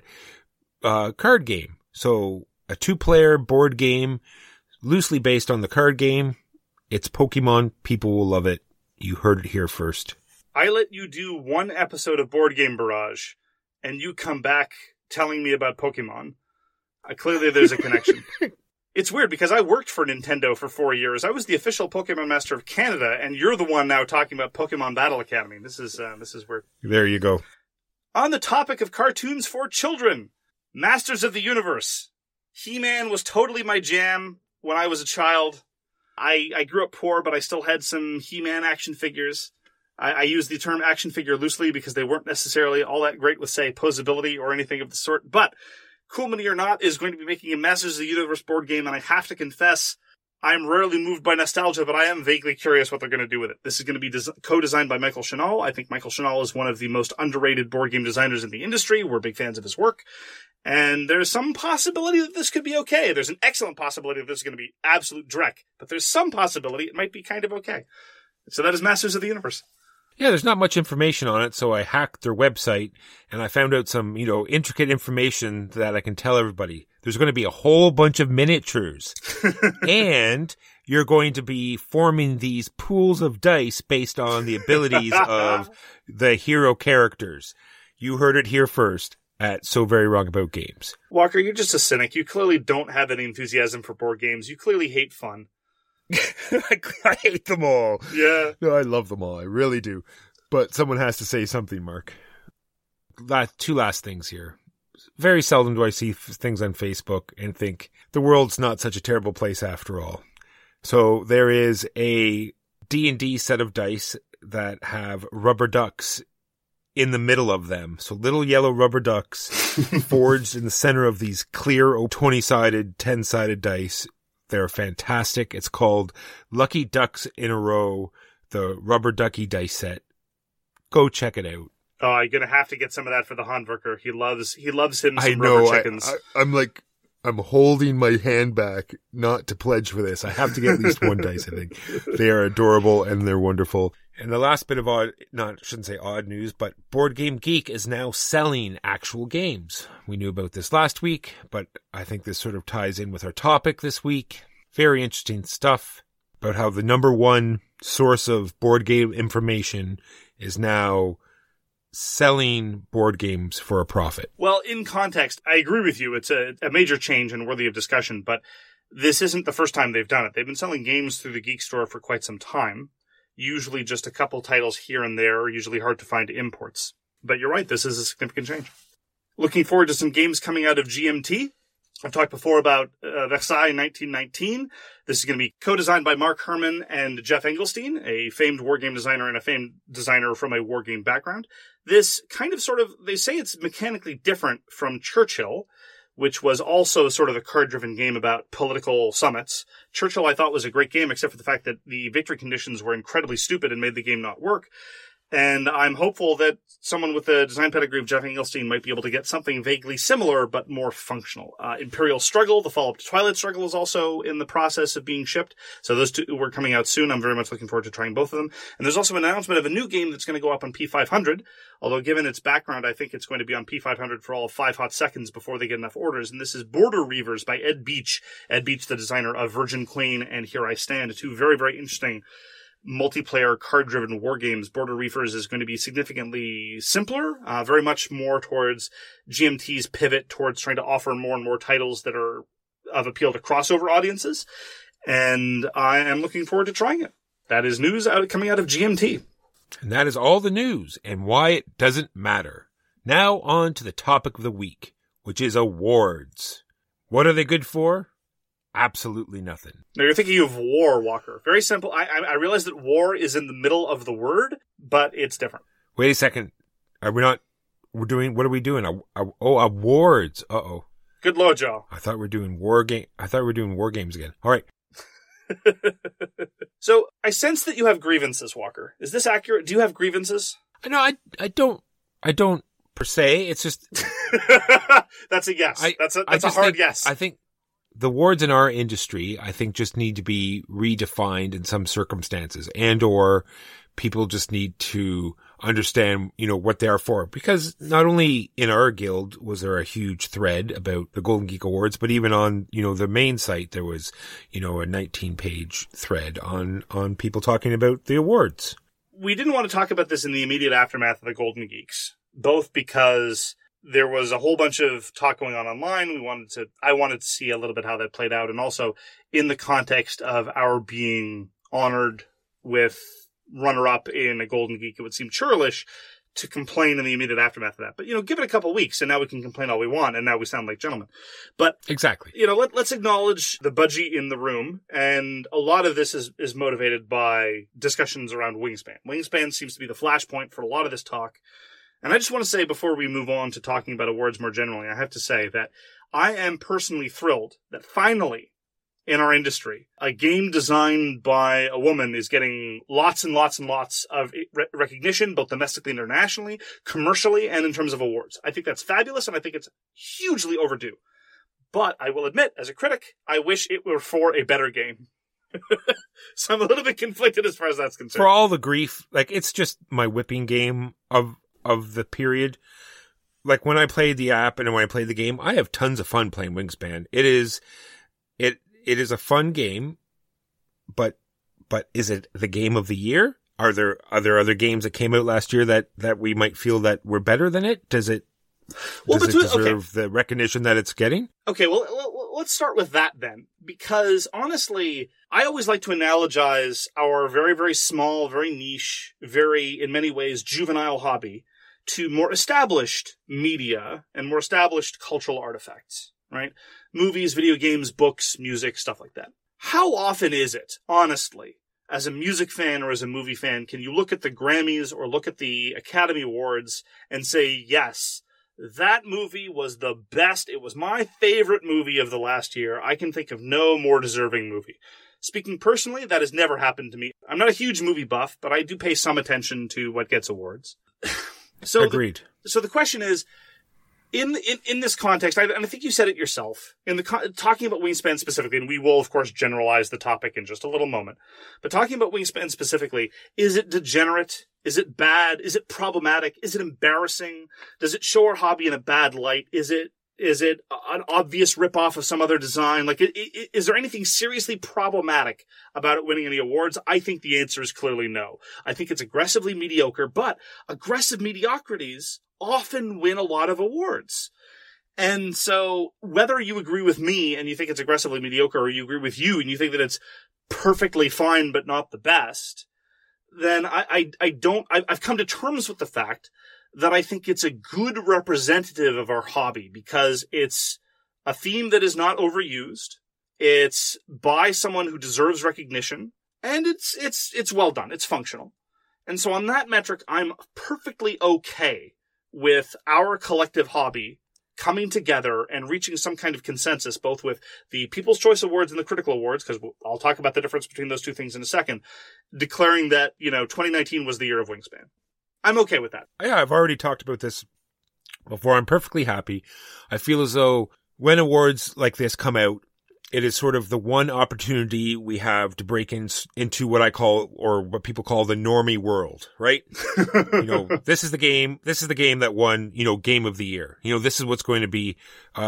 game. So a 2-player board game, loosely based on the card game. It's Pokemon. People will love it. You heard it here first. I let you do 1 episode of Board Game Barrage, and you come back telling me about Pokemon. Clearly there's a connection. It's weird because I worked for Nintendo for 4 years. I was the official Pokemon Master of Canada, and you're the one now talking about Pokemon Battle Academy. This is weird. There you go. On the topic of cartoons for children, Masters of the Universe. He-Man was totally my jam when I was a child. I grew up poor, but I still had some He-Man action figures. I use the term action figure loosely because they weren't necessarily all that great with, say, posability or anything of the sort. But Cool Mini or Not is going to be making a Masters of the Universe board game, and I have to confess, I'm rarely moved by nostalgia, but I am vaguely curious what they're going to do with it. This is going to be co-designed by Michael Chanel. I think Michael Chanel is one of the most underrated board game designers in the industry. We're big fans of his work. And there's some possibility that this could be okay. There's an excellent possibility that this is going to be absolute dreck. But there's some possibility it might be kind of okay. So that is Masters of the Universe. Yeah, there's not much information on it, so I hacked their website and I found out some, intricate information that I can tell everybody. There's going to be a whole bunch of miniatures. And you're going to be forming these pools of dice based on the abilities of the hero characters. You heard it here first at So Very Wrong About Games. Walker, you're just a cynic. You clearly don't have any enthusiasm for board games. You clearly hate fun. I hate them all. Yeah. No, I love them all. I really do. But someone has to say something, Mark. 2 last things here. Very seldom do I see things on Facebook and think the world's not such a terrible place after all. So there is a D&D set of dice that have rubber ducks in the middle of them. So little yellow rubber ducks forged in the center of these clear 20-sided, 10-sided dice. They're fantastic. It's called Lucky Ducks in a Row, the Rubber Ducky dice set. Go check it out. Oh, you're gonna have to get some of that for the Handwerker. He loves him some rubber chickens. I'm holding my hand back not to pledge for this. I have to get at least 1 dice, I think. They are adorable and they're wonderful. And the last bit of shouldn't say odd news, but Board Game Geek is now selling actual games. We knew about this last week, but I think this sort of ties in with our topic this week. Very interesting stuff about how the number 1 source of board game information is now selling board games for a profit. Well, in context, I agree with you. It's a major change and worthy of discussion, but this isn't the first time they've done it. They've been selling games through the Geek Store for quite some time. Usually just a couple titles here and there, usually hard to find imports. But you're right, this is a significant change. Looking forward to some games coming out of GMT. I've talked before about Versailles 1919. This is going to be co-designed by Mark Herman and Jeff Engelstein, a famed wargame designer and a famed designer from a wargame background. This kind of they say it's mechanically different from Churchill, which was also sort of a card-driven game about political summits. Churchill, I thought, was a great game, except for the fact that the victory conditions were incredibly stupid and made the game not work. And I'm hopeful that someone with the design pedigree of Jeff Engelstein might be able to get something vaguely similar, but more functional. Imperial Struggle, the follow-up to Twilight Struggle, is also in the process of being shipped. So those 2 were coming out soon. I'm very much looking forward to trying both of them. And there's also an announcement of a new game that's going to go up on P500. Although given its background, I think it's going to be on P500 for all of 5 hot seconds before they get enough orders. And this is Border Reavers by Ed Beach. Ed Beach, the designer of Virgin Queen and Here I Stand. 2 very, very interesting multiplayer card-driven war games. Border Reavers is going to be significantly simpler, very much more towards GMT's pivot towards trying to offer more and more titles that are of appeal to crossover audiences. and I am looking forward to trying it. That is news coming out of GMT. And that is all the news and why it doesn't matter. Now on to the topic of the week, which is awards. What are they good for? Absolutely nothing. Now you're thinking of war, Walker. Very simple. I realize that war is in the middle of the word, but it's different. Wait a second. Are we not... What are we doing? Awards. Uh-oh. Good Lord, Joe. I thought we were doing war games again. All right. So I sense that you have grievances, Walker. Is this accurate? Do you have grievances? No, I don't per se. It's just that's a yes. That's a hard yes. I think the awards in our industry, I think, just need to be redefined in some circumstances, and or people just need to understand, what they are for. Because not only in our guild was there a huge thread about the Golden Geek Awards, but even on, the main site, there was, a 19-page thread on people talking about the awards. We didn't want to talk about this in the immediate aftermath of the Golden Geeks, both because there was a whole bunch of talk going on online. I wanted to see a little bit how that played out, and also in the context of our being honored with runner-up in a Golden Geek, it would seem churlish to complain in the immediate aftermath of that. But, give it a couple of weeks, and now we can complain all we want, and now we sound like gentlemen. But, exactly. Let's acknowledge the budgie in the room, and a lot of this is motivated by discussions around Wingspan. Wingspan seems to be the flashpoint for a lot of this talk. And I just want to say, before we move on to talking about awards more generally, I have to say that I am personally thrilled that finally, in our industry, a game designed by a woman is getting lots and lots and lots of recognition, both domestically and internationally, commercially, and in terms of awards. I think that's fabulous, and I think it's hugely overdue. But I will admit, as a critic, I wish it were for a better game. So I'm a little bit conflicted as far as that's concerned. For all the grief, it's just my whipping game of the period. When I played the app and when I played the game, I have tons of fun playing Wingspan. It is a fun game, but is it the game of the year? Are there other games that came out last year that we might feel that were better than it? Does it deserve the recognition that it's getting? Okay, well, let's start with that then. Because honestly, I always like to analogize our very, very small, very niche, very, in many ways, juvenile hobby to more established media and more established cultural artifacts, right? Movies, video games, books, music, stuff like that. How often is it, honestly, as a music fan or as a movie fan, can you look at the Grammys or look at the Academy Awards and say, yes, that movie was the best. It was my favorite movie of the last year. I can think of no more deserving movie. Speaking personally, that has never happened to me. I'm not a huge movie buff, but I do pay some attention to what gets awards. Agreed. So the question is, in this context, and I think you said it yourself, talking about Wingspan specifically, and we will, of course, generalize the topic in just a little moment, but talking about Wingspan specifically, is it degenerate? Is it bad? Is it problematic? Is it embarrassing? Does it show our hobby in a bad light? Is it an obvious ripoff of some other design? Is there anything seriously problematic about it winning any awards? I think the answer is clearly no. I think it's aggressively mediocre, but aggressive mediocrities often win a lot of awards. And so whether you agree with me and you think it's aggressively mediocre, or you agree with you and you think that it's perfectly fine but not the best, then I've come to terms with the fact that I think it's a good representative of our hobby, because it's a theme that is not overused. It's by someone who deserves recognition, and it's well done. It's functional. And so on that metric, I'm perfectly okay with our collective hobby coming together and reaching some kind of consensus, both with the People's Choice Awards and the Critical Awards, because I'll talk about the difference between those two things in a second, declaring that, 2019 was the year of Wingspan. I'm okay with that. Yeah, I've already talked about this before. I'm perfectly happy. I feel as though when awards like this come out, it is sort of the one opportunity we have to break into what I call, or what people call, the normie world, right? This is the game that won, game of the year. This is what's going to be,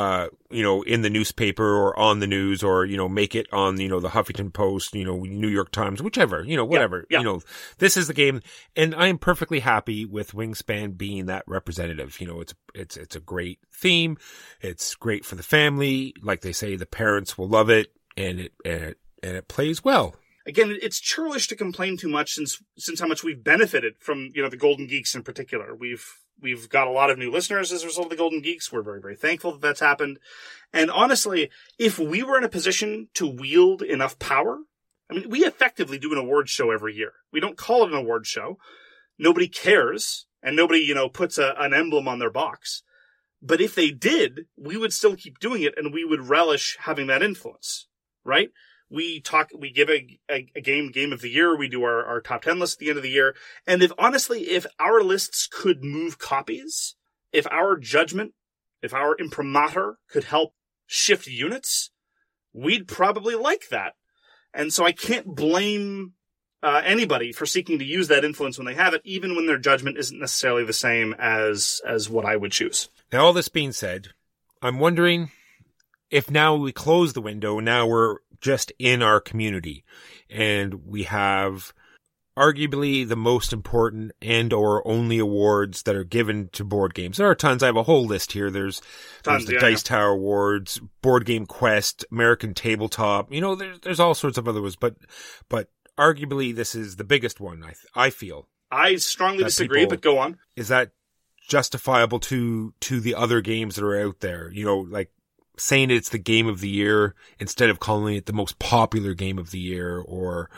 in the newspaper or on the news, or, make it on, the Huffington Post, New York Times, whichever, whatever. Yeah. This is the game. And I am perfectly happy with Wingspan being that representative. It's a great theme. It's great for the family. Like they say, the parents will love it, and it plays well. Again, it's churlish to complain too much since how much we've benefited from, the Golden Geeks in particular. We've got a lot of new listeners as a result of the Golden Geeks. We're very, very thankful that that's happened. And honestly, if we were in a position to wield enough power, I mean, we effectively do an awards show every year. We don't call it an awards show. Nobody cares, and nobody, puts an emblem on their box. But if they did, we would still keep doing it, and we would relish having that influence, right? We give a game of the year. We do our top 10 list at the end of the year. And if our lists could move copies, if our judgment, if our imprimatur could help shift units, we'd probably like that. And so I can't blame anybody for seeking to use that influence when they have it, even when their judgment isn't necessarily the same as what I would choose. Now, all this being said, I'm wondering if now we close the window, now we're just in our community and we have arguably the most important and or only awards that are given to board games. There are tons. I have a whole list here. There's the Dice Tower Awards, Board Game Quest, American Tabletop. There's all sorts of other ones, but arguably this is the biggest one, I feel. I strongly disagree, but go on. Is that justifiable to the other games that are out there? Like saying it's the game of the year instead of calling it the most popular game of the year or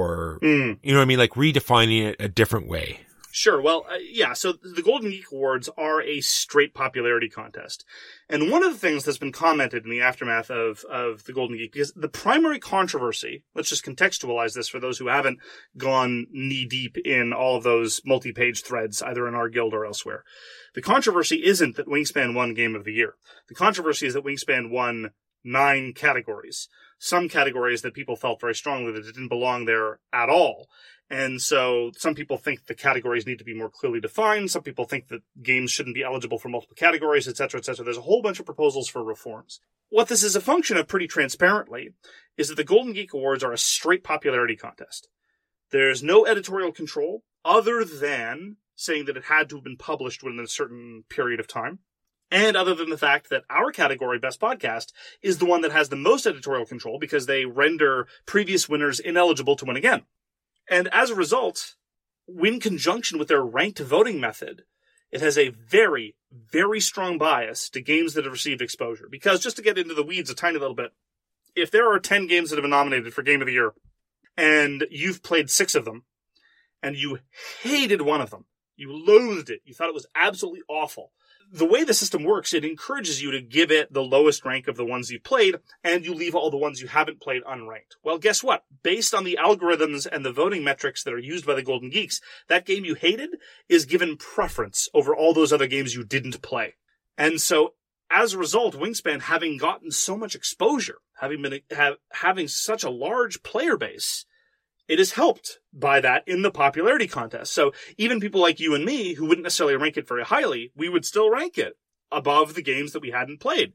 you know what I mean? Like redefining it a different way. Sure. Well, yeah. So the Golden Geek Awards are a straight popularity contest. And one of the things that's been commented in the aftermath of the Golden Geek, because the primary controversy, let's just contextualize this for those who haven't gone knee deep in all of those multi-page threads, either in our guild or elsewhere. The controversy isn't that Wingspan won Game of the Year. The controversy is that Wingspan won 9 categories. Some categories that people felt very strongly that it didn't belong there at all. And so some people think the categories need to be more clearly defined. Some people think that games shouldn't be eligible for multiple categories, et cetera, et cetera. There's a whole bunch of proposals for reforms. What this is a function of pretty transparently is that the Golden Geek Awards are a straight popularity contest. There's no editorial control other than saying that it had to have been published within a certain period of time. And other than the fact that our category, Best Podcast, is the one that has the most editorial control because they render previous winners ineligible to win again. And as a result, in conjunction with their ranked voting method, it has a very, very strong bias to games that have received exposure. Because just to get into the weeds a tiny little bit, if there are 10 games that have been nominated for Game of the Year, and you've played 6 of them, and you hated one of them, you loathed it, you thought it was absolutely awful, the way the system works, it encourages you to give it the lowest rank of the ones you've played, and you leave all the ones you haven't played unranked. Well, guess what? Based on the algorithms and the voting metrics that are used by the Golden Geeks, that game you hated is given preference over all those other games you didn't play. And so, as a result, Wingspan, having gotten so much exposure, having such a large player base, it is helped by that in the popularity contest. So even people like you and me, who wouldn't necessarily rank it very highly, we would still rank it above the games that we hadn't played.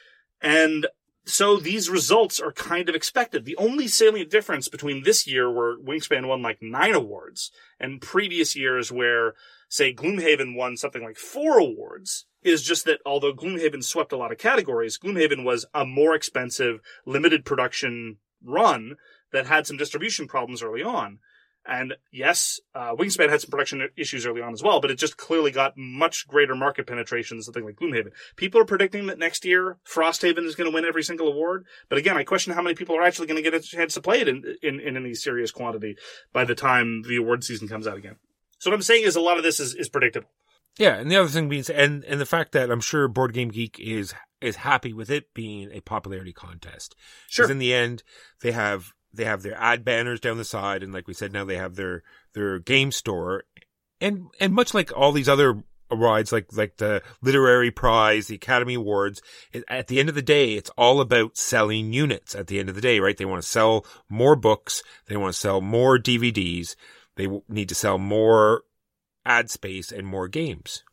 And so these results are kind of expected. The only salient difference between this year, where Wingspan won like 9 awards, and previous years where, say, Gloomhaven won something like 4 awards, is just that although Gloomhaven swept a lot of categories, Gloomhaven was a more expensive, limited production run that had some distribution problems early on. And yes, Wingspan had some production issues early on as well, but it just clearly got much greater market penetration than something like Gloomhaven. People are predicting that next year, Frosthaven is going to win every single award. But again, I question how many people are actually going to get a chance to play it in any serious quantity by the time the award season comes out again. So what I'm saying is a lot of this is predictable. Yeah, and the other thing being, and the fact that I'm sure Board Game Geek is happy with it being a popularity contest. Sure. Because in the end, they have their ad banners down the side, and like we said, now they have their game store, and much like all these other awards, like the Literary Prize, the Academy Awards, at the end of the day, it's all about selling units. At the end of the day, right? They want to sell more books, they want to sell more DVDs, they need to sell more ad space and more games.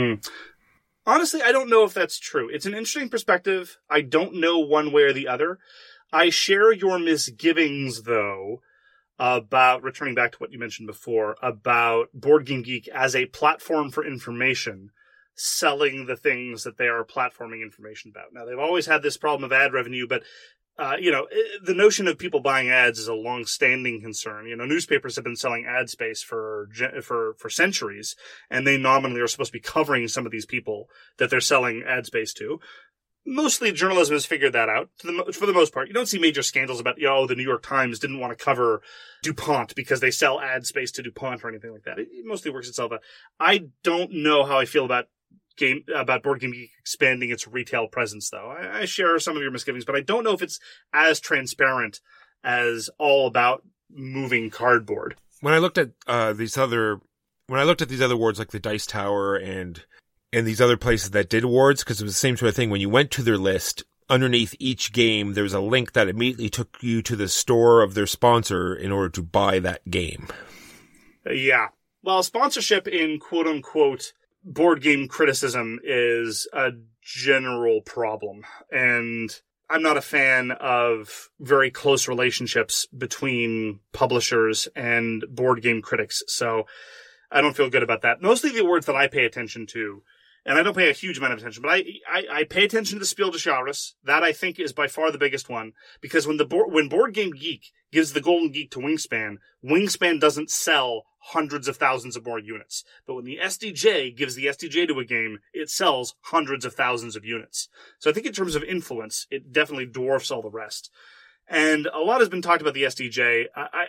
Honestly, I don't know if that's true. It's an interesting perspective. I don't know one way or the other. I share your misgivings, though, about, returning back to what you mentioned before, about Board Game Geek as a platform for information, selling the things that they are platforming information about. Now, they've always had this problem of ad revenue, but the notion of people buying ads is a long-standing concern. Newspapers have been selling ad space for centuries, and they nominally are supposed to be covering some of these people that they're selling ad space to. Mostly journalism has figured that out for the most part. You don't see major scandals about, the New York Times didn't want to cover DuPont because they sell ad space to DuPont or anything like that. It mostly works itself out. I don't know how I feel about Board Game Geek expanding its retail presence, though. I share some of your misgivings, but I don't know if it's as transparent as all about moving cardboard. When I looked at these other awards like the Dice Tower and these other places that did awards, because it was the same sort of thing. When you went to their list, underneath each game, there was a link that immediately took you to the store of their sponsor in order to buy that game. Yeah. Well, sponsorship in quote-unquote board game criticism is a general problem. And I'm not a fan of very close relationships between publishers and board game critics. So I don't feel good about that. Mostly the awards that I pay attention to, and I don't pay a huge amount of attention, but I pay attention to the Spiel des Jahres. That, I think, is by far the biggest one. Because when Board Game Geek gives the Golden Geek to Wingspan, Wingspan doesn't sell hundreds of thousands of more units. But when the SDJ gives the SDJ to a game, it sells hundreds of thousands of units. So I think in terms of influence, it definitely dwarfs all the rest. And a lot has been talked about the SDJ.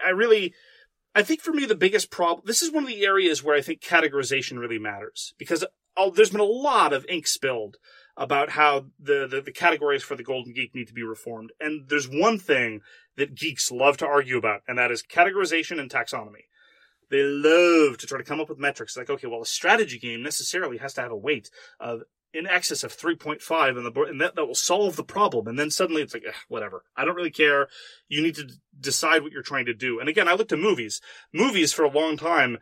I think for me, the biggest problem, this is one of the areas where I think categorization really matters, because there's been a lot of ink spilled about how the categories for the Golden Geek need to be reformed. And there's one thing that geeks love to argue about, and that is categorization and taxonomy. They love to try to come up with metrics like, okay, well, a strategy game necessarily has to have a weight of in excess of 3.5 on the board, and that will solve the problem. And then suddenly it's like, whatever. I don't really care. You need to decide what you're trying to do. And again, I looked at movies. Movies, for a long time,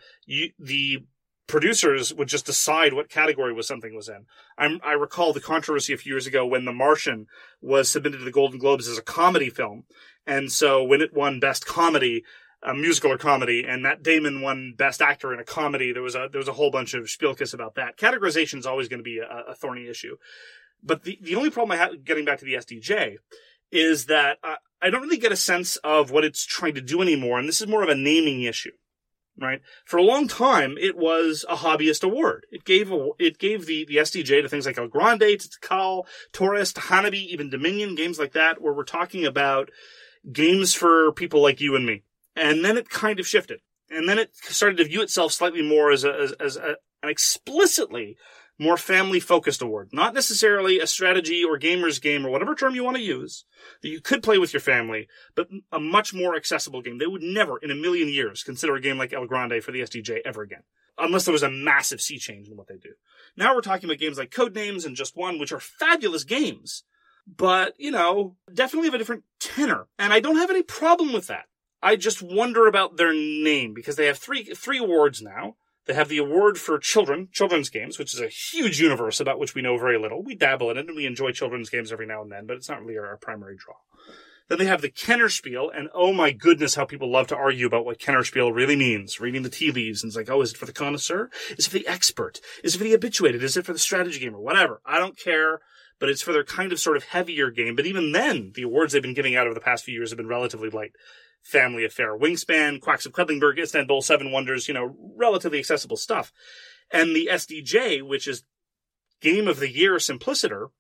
the producers would just decide what category something was in. I recall the controversy a few years ago when The Martian was submitted to the Golden Globes as a comedy film. And so when it won Best Comedy, a musical or comedy, and Matt Damon won Best Actor in a comedy, there was a whole bunch of spielkiss about that. Categorization is always going to be a thorny issue. But the only problem I have, getting back to the SDJ, is that I don't really get a sense of what it's trying to do anymore, and this is more of a naming issue, right? For a long time, it was a hobbyist award. It gave the SDJ to things like El Grande, to Tikal, Taurus, to Hanabi, even Dominion, games like that, where we're talking about games for people like you and me. And then it kind of shifted. And then it started to view itself slightly more as an explicitly more family-focused award. Not necessarily a strategy or gamer's game or whatever term you want to use that you could play with your family, but a much more accessible game. They would never in a million years consider a game like El Grande for the SDJ ever again, unless there was a massive sea change in what they do. Now we're talking about games like Codenames and Just One, which are fabulous games, but, definitely have a different tenor. And I don't have any problem with that. I just wonder about their name, because they have three awards now. They have the award for children's games, which is a huge universe about which we know very little. We dabble in it, and we enjoy children's games every now and then, but it's not really our primary draw. Then they have the Kennerspiel, and oh my goodness, how people love to argue about what Kennerspiel really means. Reading the tea leaves, and it's like, is it for the connoisseur? Is it for the expert? Is it for the habituated? Is it for the strategy gamer? Whatever. I don't care, but it's for their kind of sort of heavier game. But even then, the awards they've been giving out over the past few years have been relatively light. Family affair. Wingspan, Quacks of Quedlinburg, Istanbul, Seven Wonders, relatively accessible stuff. And the SDJ, which is Game of the Year Simpliciter,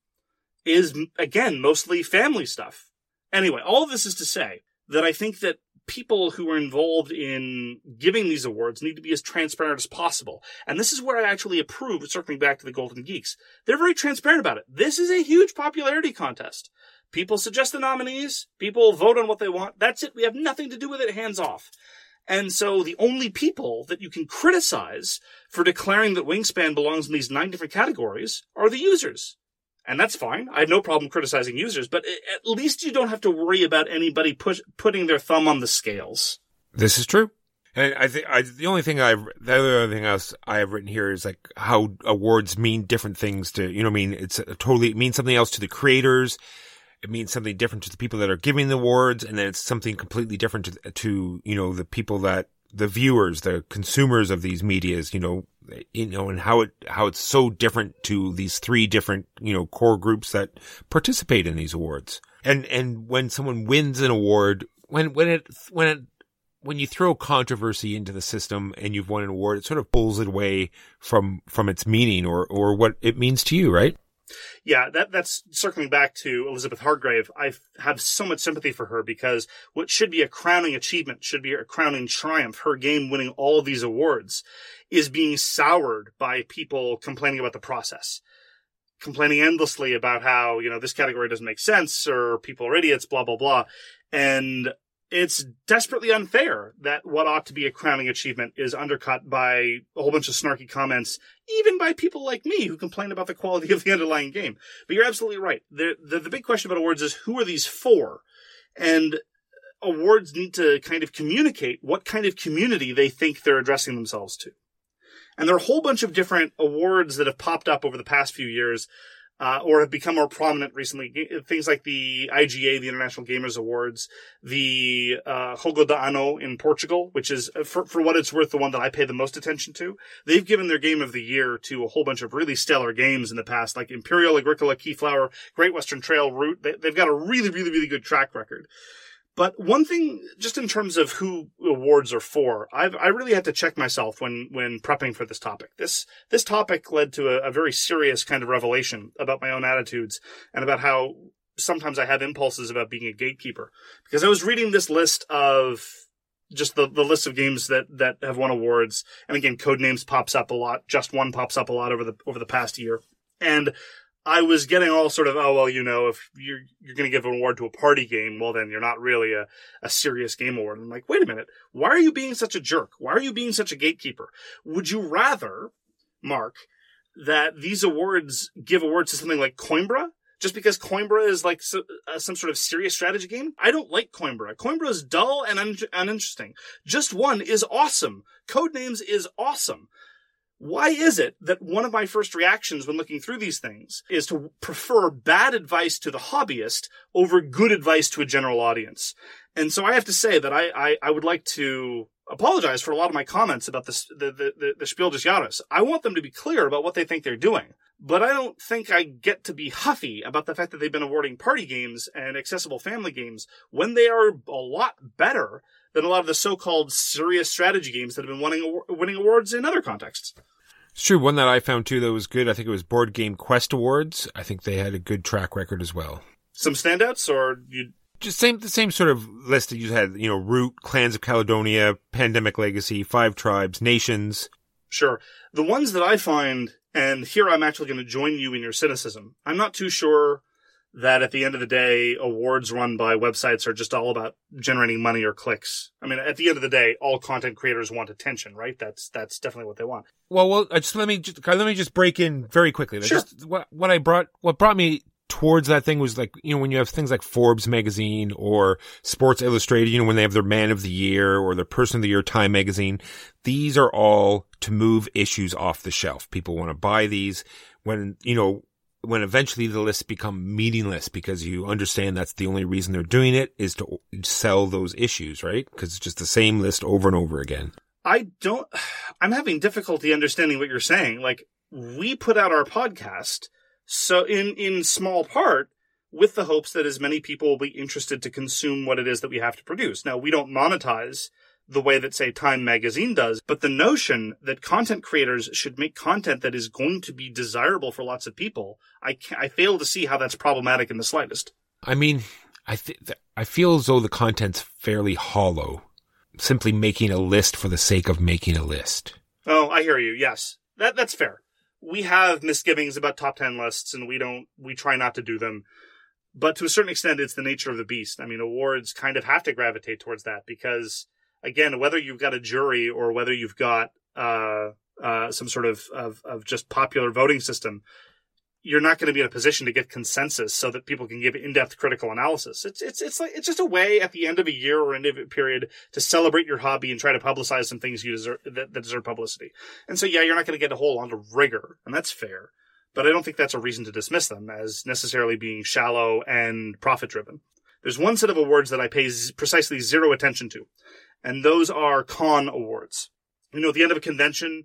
is, again, mostly family stuff. Anyway, all of this is to say that I think that people who are involved in giving these awards need to be as transparent as possible. And this is where I actually approve, circling back to the Golden Geeks. They're very transparent about it. This is a huge popularity contest. People suggest the nominees. People vote on what they want. That's it. We have nothing to do with it. Hands off. And so the only people that you can criticize for declaring that Wingspan belongs in these 9 different categories are the users. And that's fine. I have no problem criticizing users, but at least you don't have to worry about anybody putting their thumb on the scales. This is true. And I think the other thing else I have written here is like how awards mean different things to, it means something else to the creators. It means something different to the people that are giving the awards, and then it's something completely different to the people the viewers, the consumers of these medias, and how it's so different to these 3 different, core groups that participate in these awards. And when someone wins an award, when you throw controversy into the system and you've won an award, it sort of pulls it away from its meaning or what it means to you, right? Yeah, that's circling back to Elizabeth Hargrave. I have so much sympathy for her because what should be a crowning achievement, should be a crowning triumph, her game winning all of these awards, is being soured by people complaining about the process. Complaining endlessly about how, this category doesn't make sense or people are idiots, blah, blah, blah. And it's desperately unfair that what ought to be a crowning achievement is undercut by a whole bunch of snarky comments, even by people like me who complain about the quality of the underlying game. But you're absolutely right. The big question about awards is, who are these for? And awards need to kind of communicate what kind of community they think they're addressing themselves to. And there are a whole bunch of different awards that have popped up over the past few years, or have become more prominent recently. Things like the IGA, the International Gamers Awards, the Jogo do Ano in Portugal, which is, for what it's worth, the one that I pay the most attention to. They've given their Game of the Year to a whole bunch of really stellar games in the past, like Imperial, Agricola, Keyflower, Great Western Trail, Root. They've got a really, really, really good track record. But one thing, just in terms of who awards are for, I really had to check myself when prepping for this topic. This topic led to a very serious kind of revelation about my own attitudes and about how sometimes I have impulses about being a gatekeeper. Because I was reading this list of just the list of games that have won awards. And again, Codenames pops up a lot. Just One pops up a lot over the past year. And I was getting all sort of, if you're going to give an award to a party game, well, then you're not really a serious game award. And I'm like, wait a minute. Why are you being such a jerk? Why are you being such a gatekeeper? Would you rather, Mark, that these awards give awards to something like Coimbra? Just because Coimbra is like some sort of serious strategy game? I don't like Coimbra. Coimbra is dull and uninteresting. Just One is awesome. Codenames is awesome. Why is it that one of my first reactions when looking through these things is to prefer bad advice to the hobbyist over good advice to a general audience? And so I have to say that I would like to apologize for a lot of my comments about the Spiel des Jahres. I want them to be clear about what they think they're doing. But I don't think I get to be huffy about the fact that they've been awarding party games and accessible family games when they are a lot better than a lot of the so-called serious strategy games that have been winning awards in other contexts. It's true. One that I found, too, that was good, I think it was Board Game Quest Awards. I think they had a good track record as well. Some standouts, or you... Just the same sort of list that you had, Root, Clans of Caledonia, Pandemic Legacy, Five Tribes, Nations. Sure. The ones that I find, and here I'm actually going to join you in your cynicism, I'm not too sure that at the end of the day, awards run by websites are just all about generating money or clicks. I mean, at the end of the day, all content creators want attention, right? That's definitely what they want. Well, let me just break in very quickly. Sure. Just what brought me towards that thing was like, when you have things like Forbes magazine or Sports Illustrated, when they have their Man of the Year or their Person of the Year Time magazine, these are all to move issues off the shelf. People want to buy these when eventually the lists become meaningless because you understand that's the only reason they're doing it is to sell those issues, right? Because it's just the same list over and over again. I'm having difficulty understanding what you're saying. Like, we put out our podcast, so in small part, with the hopes that as many people will be interested to consume what it is that we have to produce. Now, we don't monetize the way that, say, Time Magazine does, but the notion that content creators should make content that is going to be desirable for lots of people, I fail to see how that's problematic in the slightest. I mean, I feel as though the content's fairly hollow, simply making a list for the sake of making a list. Oh, I hear you. Yes, that's fair. We have misgivings about top 10 lists, and we try not to do them. But to a certain extent, it's the nature of the beast. I mean, awards kind of have to gravitate towards that because, again, whether you've got a jury or whether you've got some sort of just popular voting system, you're not going to be in a position to get consensus so that people can give in-depth critical analysis. It's just a way at the end of a year or end of a period to celebrate your hobby and try to publicize some things you deserve that deserve publicity. And so, yeah, you're not going to get a whole lot of rigor, and that's fair. But I don't think that's a reason to dismiss them as necessarily being shallow and profit-driven. There's one set of awards that I pay precisely zero attention to, and those are con awards. At the end of a convention,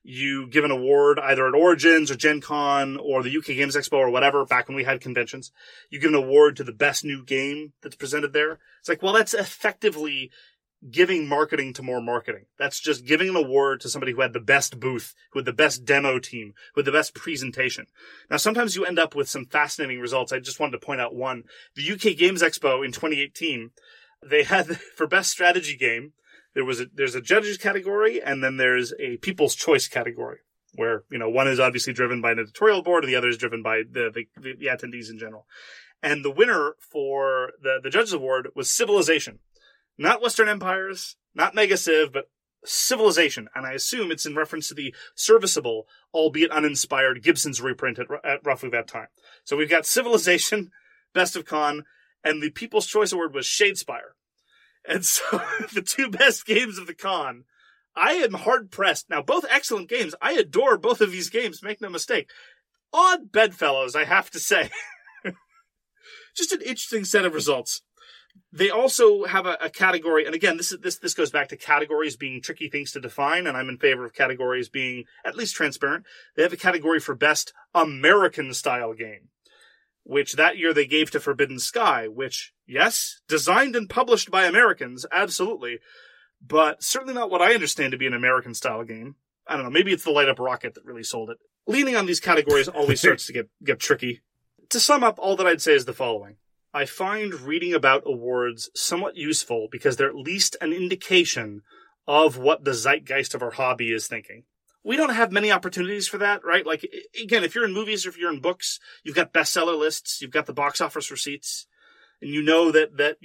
you give an award either at Origins or Gen Con or the UK Games Expo or whatever, back when we had conventions. You give an award to the best new game that's presented there. It's like, well, that's effectively giving marketing to more marketing. That's just giving an award to somebody who had the best booth, who had the best demo team, who had the best presentation. Now, sometimes you end up with some fascinating results. I just wanted to point out one. The UK Games Expo in 2018, they had, for best strategy game, there's a judges category, and then there's a people's choice category, where, one is obviously driven by an editorial board and the other is driven by the attendees in general. And the winner for the judges award was Civilization. Not Western Empires, not Mega Civ, but Civilization. And I assume it's in reference to the serviceable, albeit uninspired, Gibson's reprint at roughly that time. So we've got Civilization, Best of Con, and the People's Choice Award was Shadespire. And so the two best games of the con, I am hard-pressed. Now, both excellent games. I adore both of these games, make no mistake. Odd bedfellows, I have to say. Just an interesting set of results. They also have a category, and again, this goes back to categories being tricky things to define, and I'm in favor of categories being at least transparent. They have a category for best American-style game, which that year they gave to Forbidden Sky, which, yes, designed and published by Americans, absolutely, but certainly not what I understand to be an American-style game. I don't know, maybe it's the Light Up Rocket that really sold it. Leaning on these categories always starts to get tricky. To sum up, all that I'd say is the following. I find reading about awards somewhat useful because they're at least an indication of what the zeitgeist of our hobby is thinking. We don't have many opportunities for that, right? Like, again, if you're in movies or if you're in books, you've got bestseller lists, you've got the box office receipts, and you know that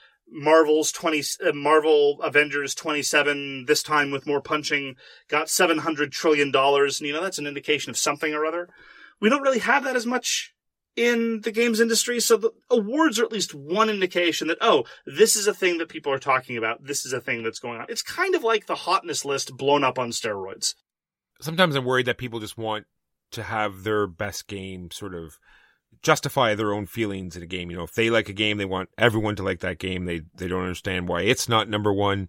Marvel Avengers 27, this time with more punching, got $700 trillion, and that's an indication of something or other. We don't really have that as much in the games industry, so the awards are at least one indication that, this is a thing that people are talking about, this is a thing that's going on. It's kind of like the hotness list blown up on steroids. Sometimes I'm worried that people just want to have their best game sort of justify their own feelings in a game. If they like a game, they want everyone to like that game. They don't understand why it's not number one.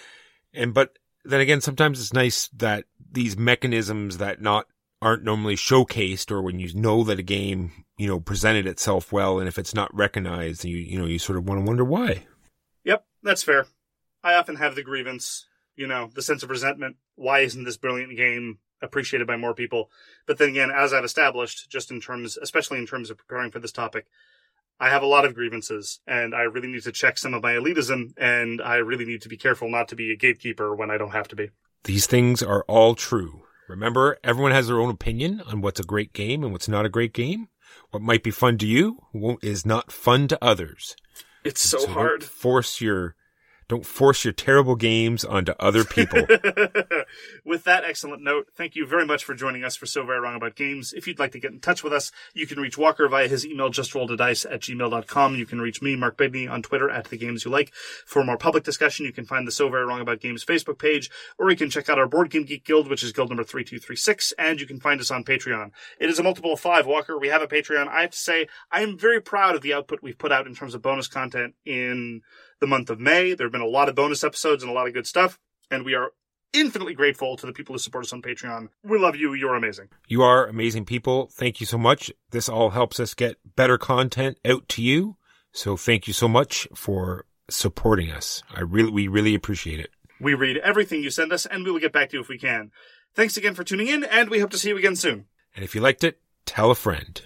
But then again, sometimes it's nice that these mechanisms that aren't normally showcased, or when you know that a game, presented itself well, and if it's not recognized, you sort of want to wonder why. Yep, that's fair. I often have the grievance, the sense of resentment. Why isn't this brilliant game appreciated by more people? But then again, as I've established, especially in terms of preparing for this topic, I have a lot of grievances, and I really need to check some of my elitism, and I really need to be careful not to be a gatekeeper when I don't have to be. These things are all true. Remember, everyone has their own opinion on what's a great game and what's not a great game. What might be fun to you is not fun to others. It's so hard. Don't force your terrible games onto other people. With that excellent note, thank you very much for joining us for So Very Wrong About Games. If you'd like to get in touch with us, you can reach Walker via his email, justrolledadice@gmail.com. You can reach me, Mark Bigney, on Twitter @TheGamesYouLike. For more public discussion, you can find the So Very Wrong About Games Facebook page, or you can check out our Board Game Geek Guild, which is guild number 3236, and you can find us on Patreon. It is a multiple of 5, Walker. We have a Patreon. I have to say, I am very proud of the output we've put out in terms of bonus content in the month of May. There have been a lot of bonus episodes and a lot of good stuff, and we are infinitely grateful to the people who support us on Patreon. We love you. You're amazing. You are amazing people. Thank you so much. This all helps us get better content out to you. So thank you so much for supporting us. We really appreciate it. We read everything you send us, and we will get back to you if we can. Thanks again for tuning in, and we hope to see you again soon. And if you liked it, tell a friend.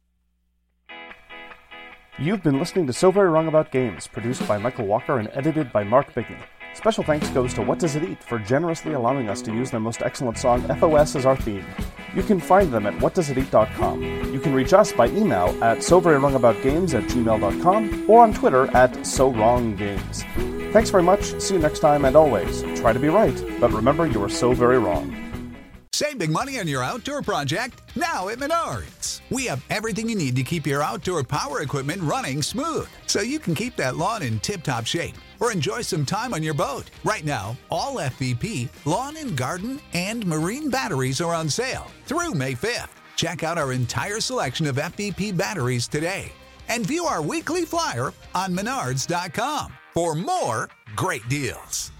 You've been listening to So Very Wrong About Games, produced by Michael Walker and edited by Mark Bigney. Special thanks goes to What Does It Eat for generously allowing us to use their most excellent song, FOS, as our theme. You can find them at whatdoesiteat.com. You can reach us by email at soverywrongaboutgames@gmail.com or on Twitter @SoWrongGames. Thanks very much, see you next time, and always, try to be right, but remember you are so very wrong. Save big money on your outdoor project now at Menards. We have everything you need to keep your outdoor power equipment running smooth so you can keep that lawn in tip-top shape or enjoy some time on your boat. Right now, all FVP, lawn and garden, and marine batteries are on sale through May 5th. Check out our entire selection of FVP batteries today and view our weekly flyer on Menards.com for more great deals.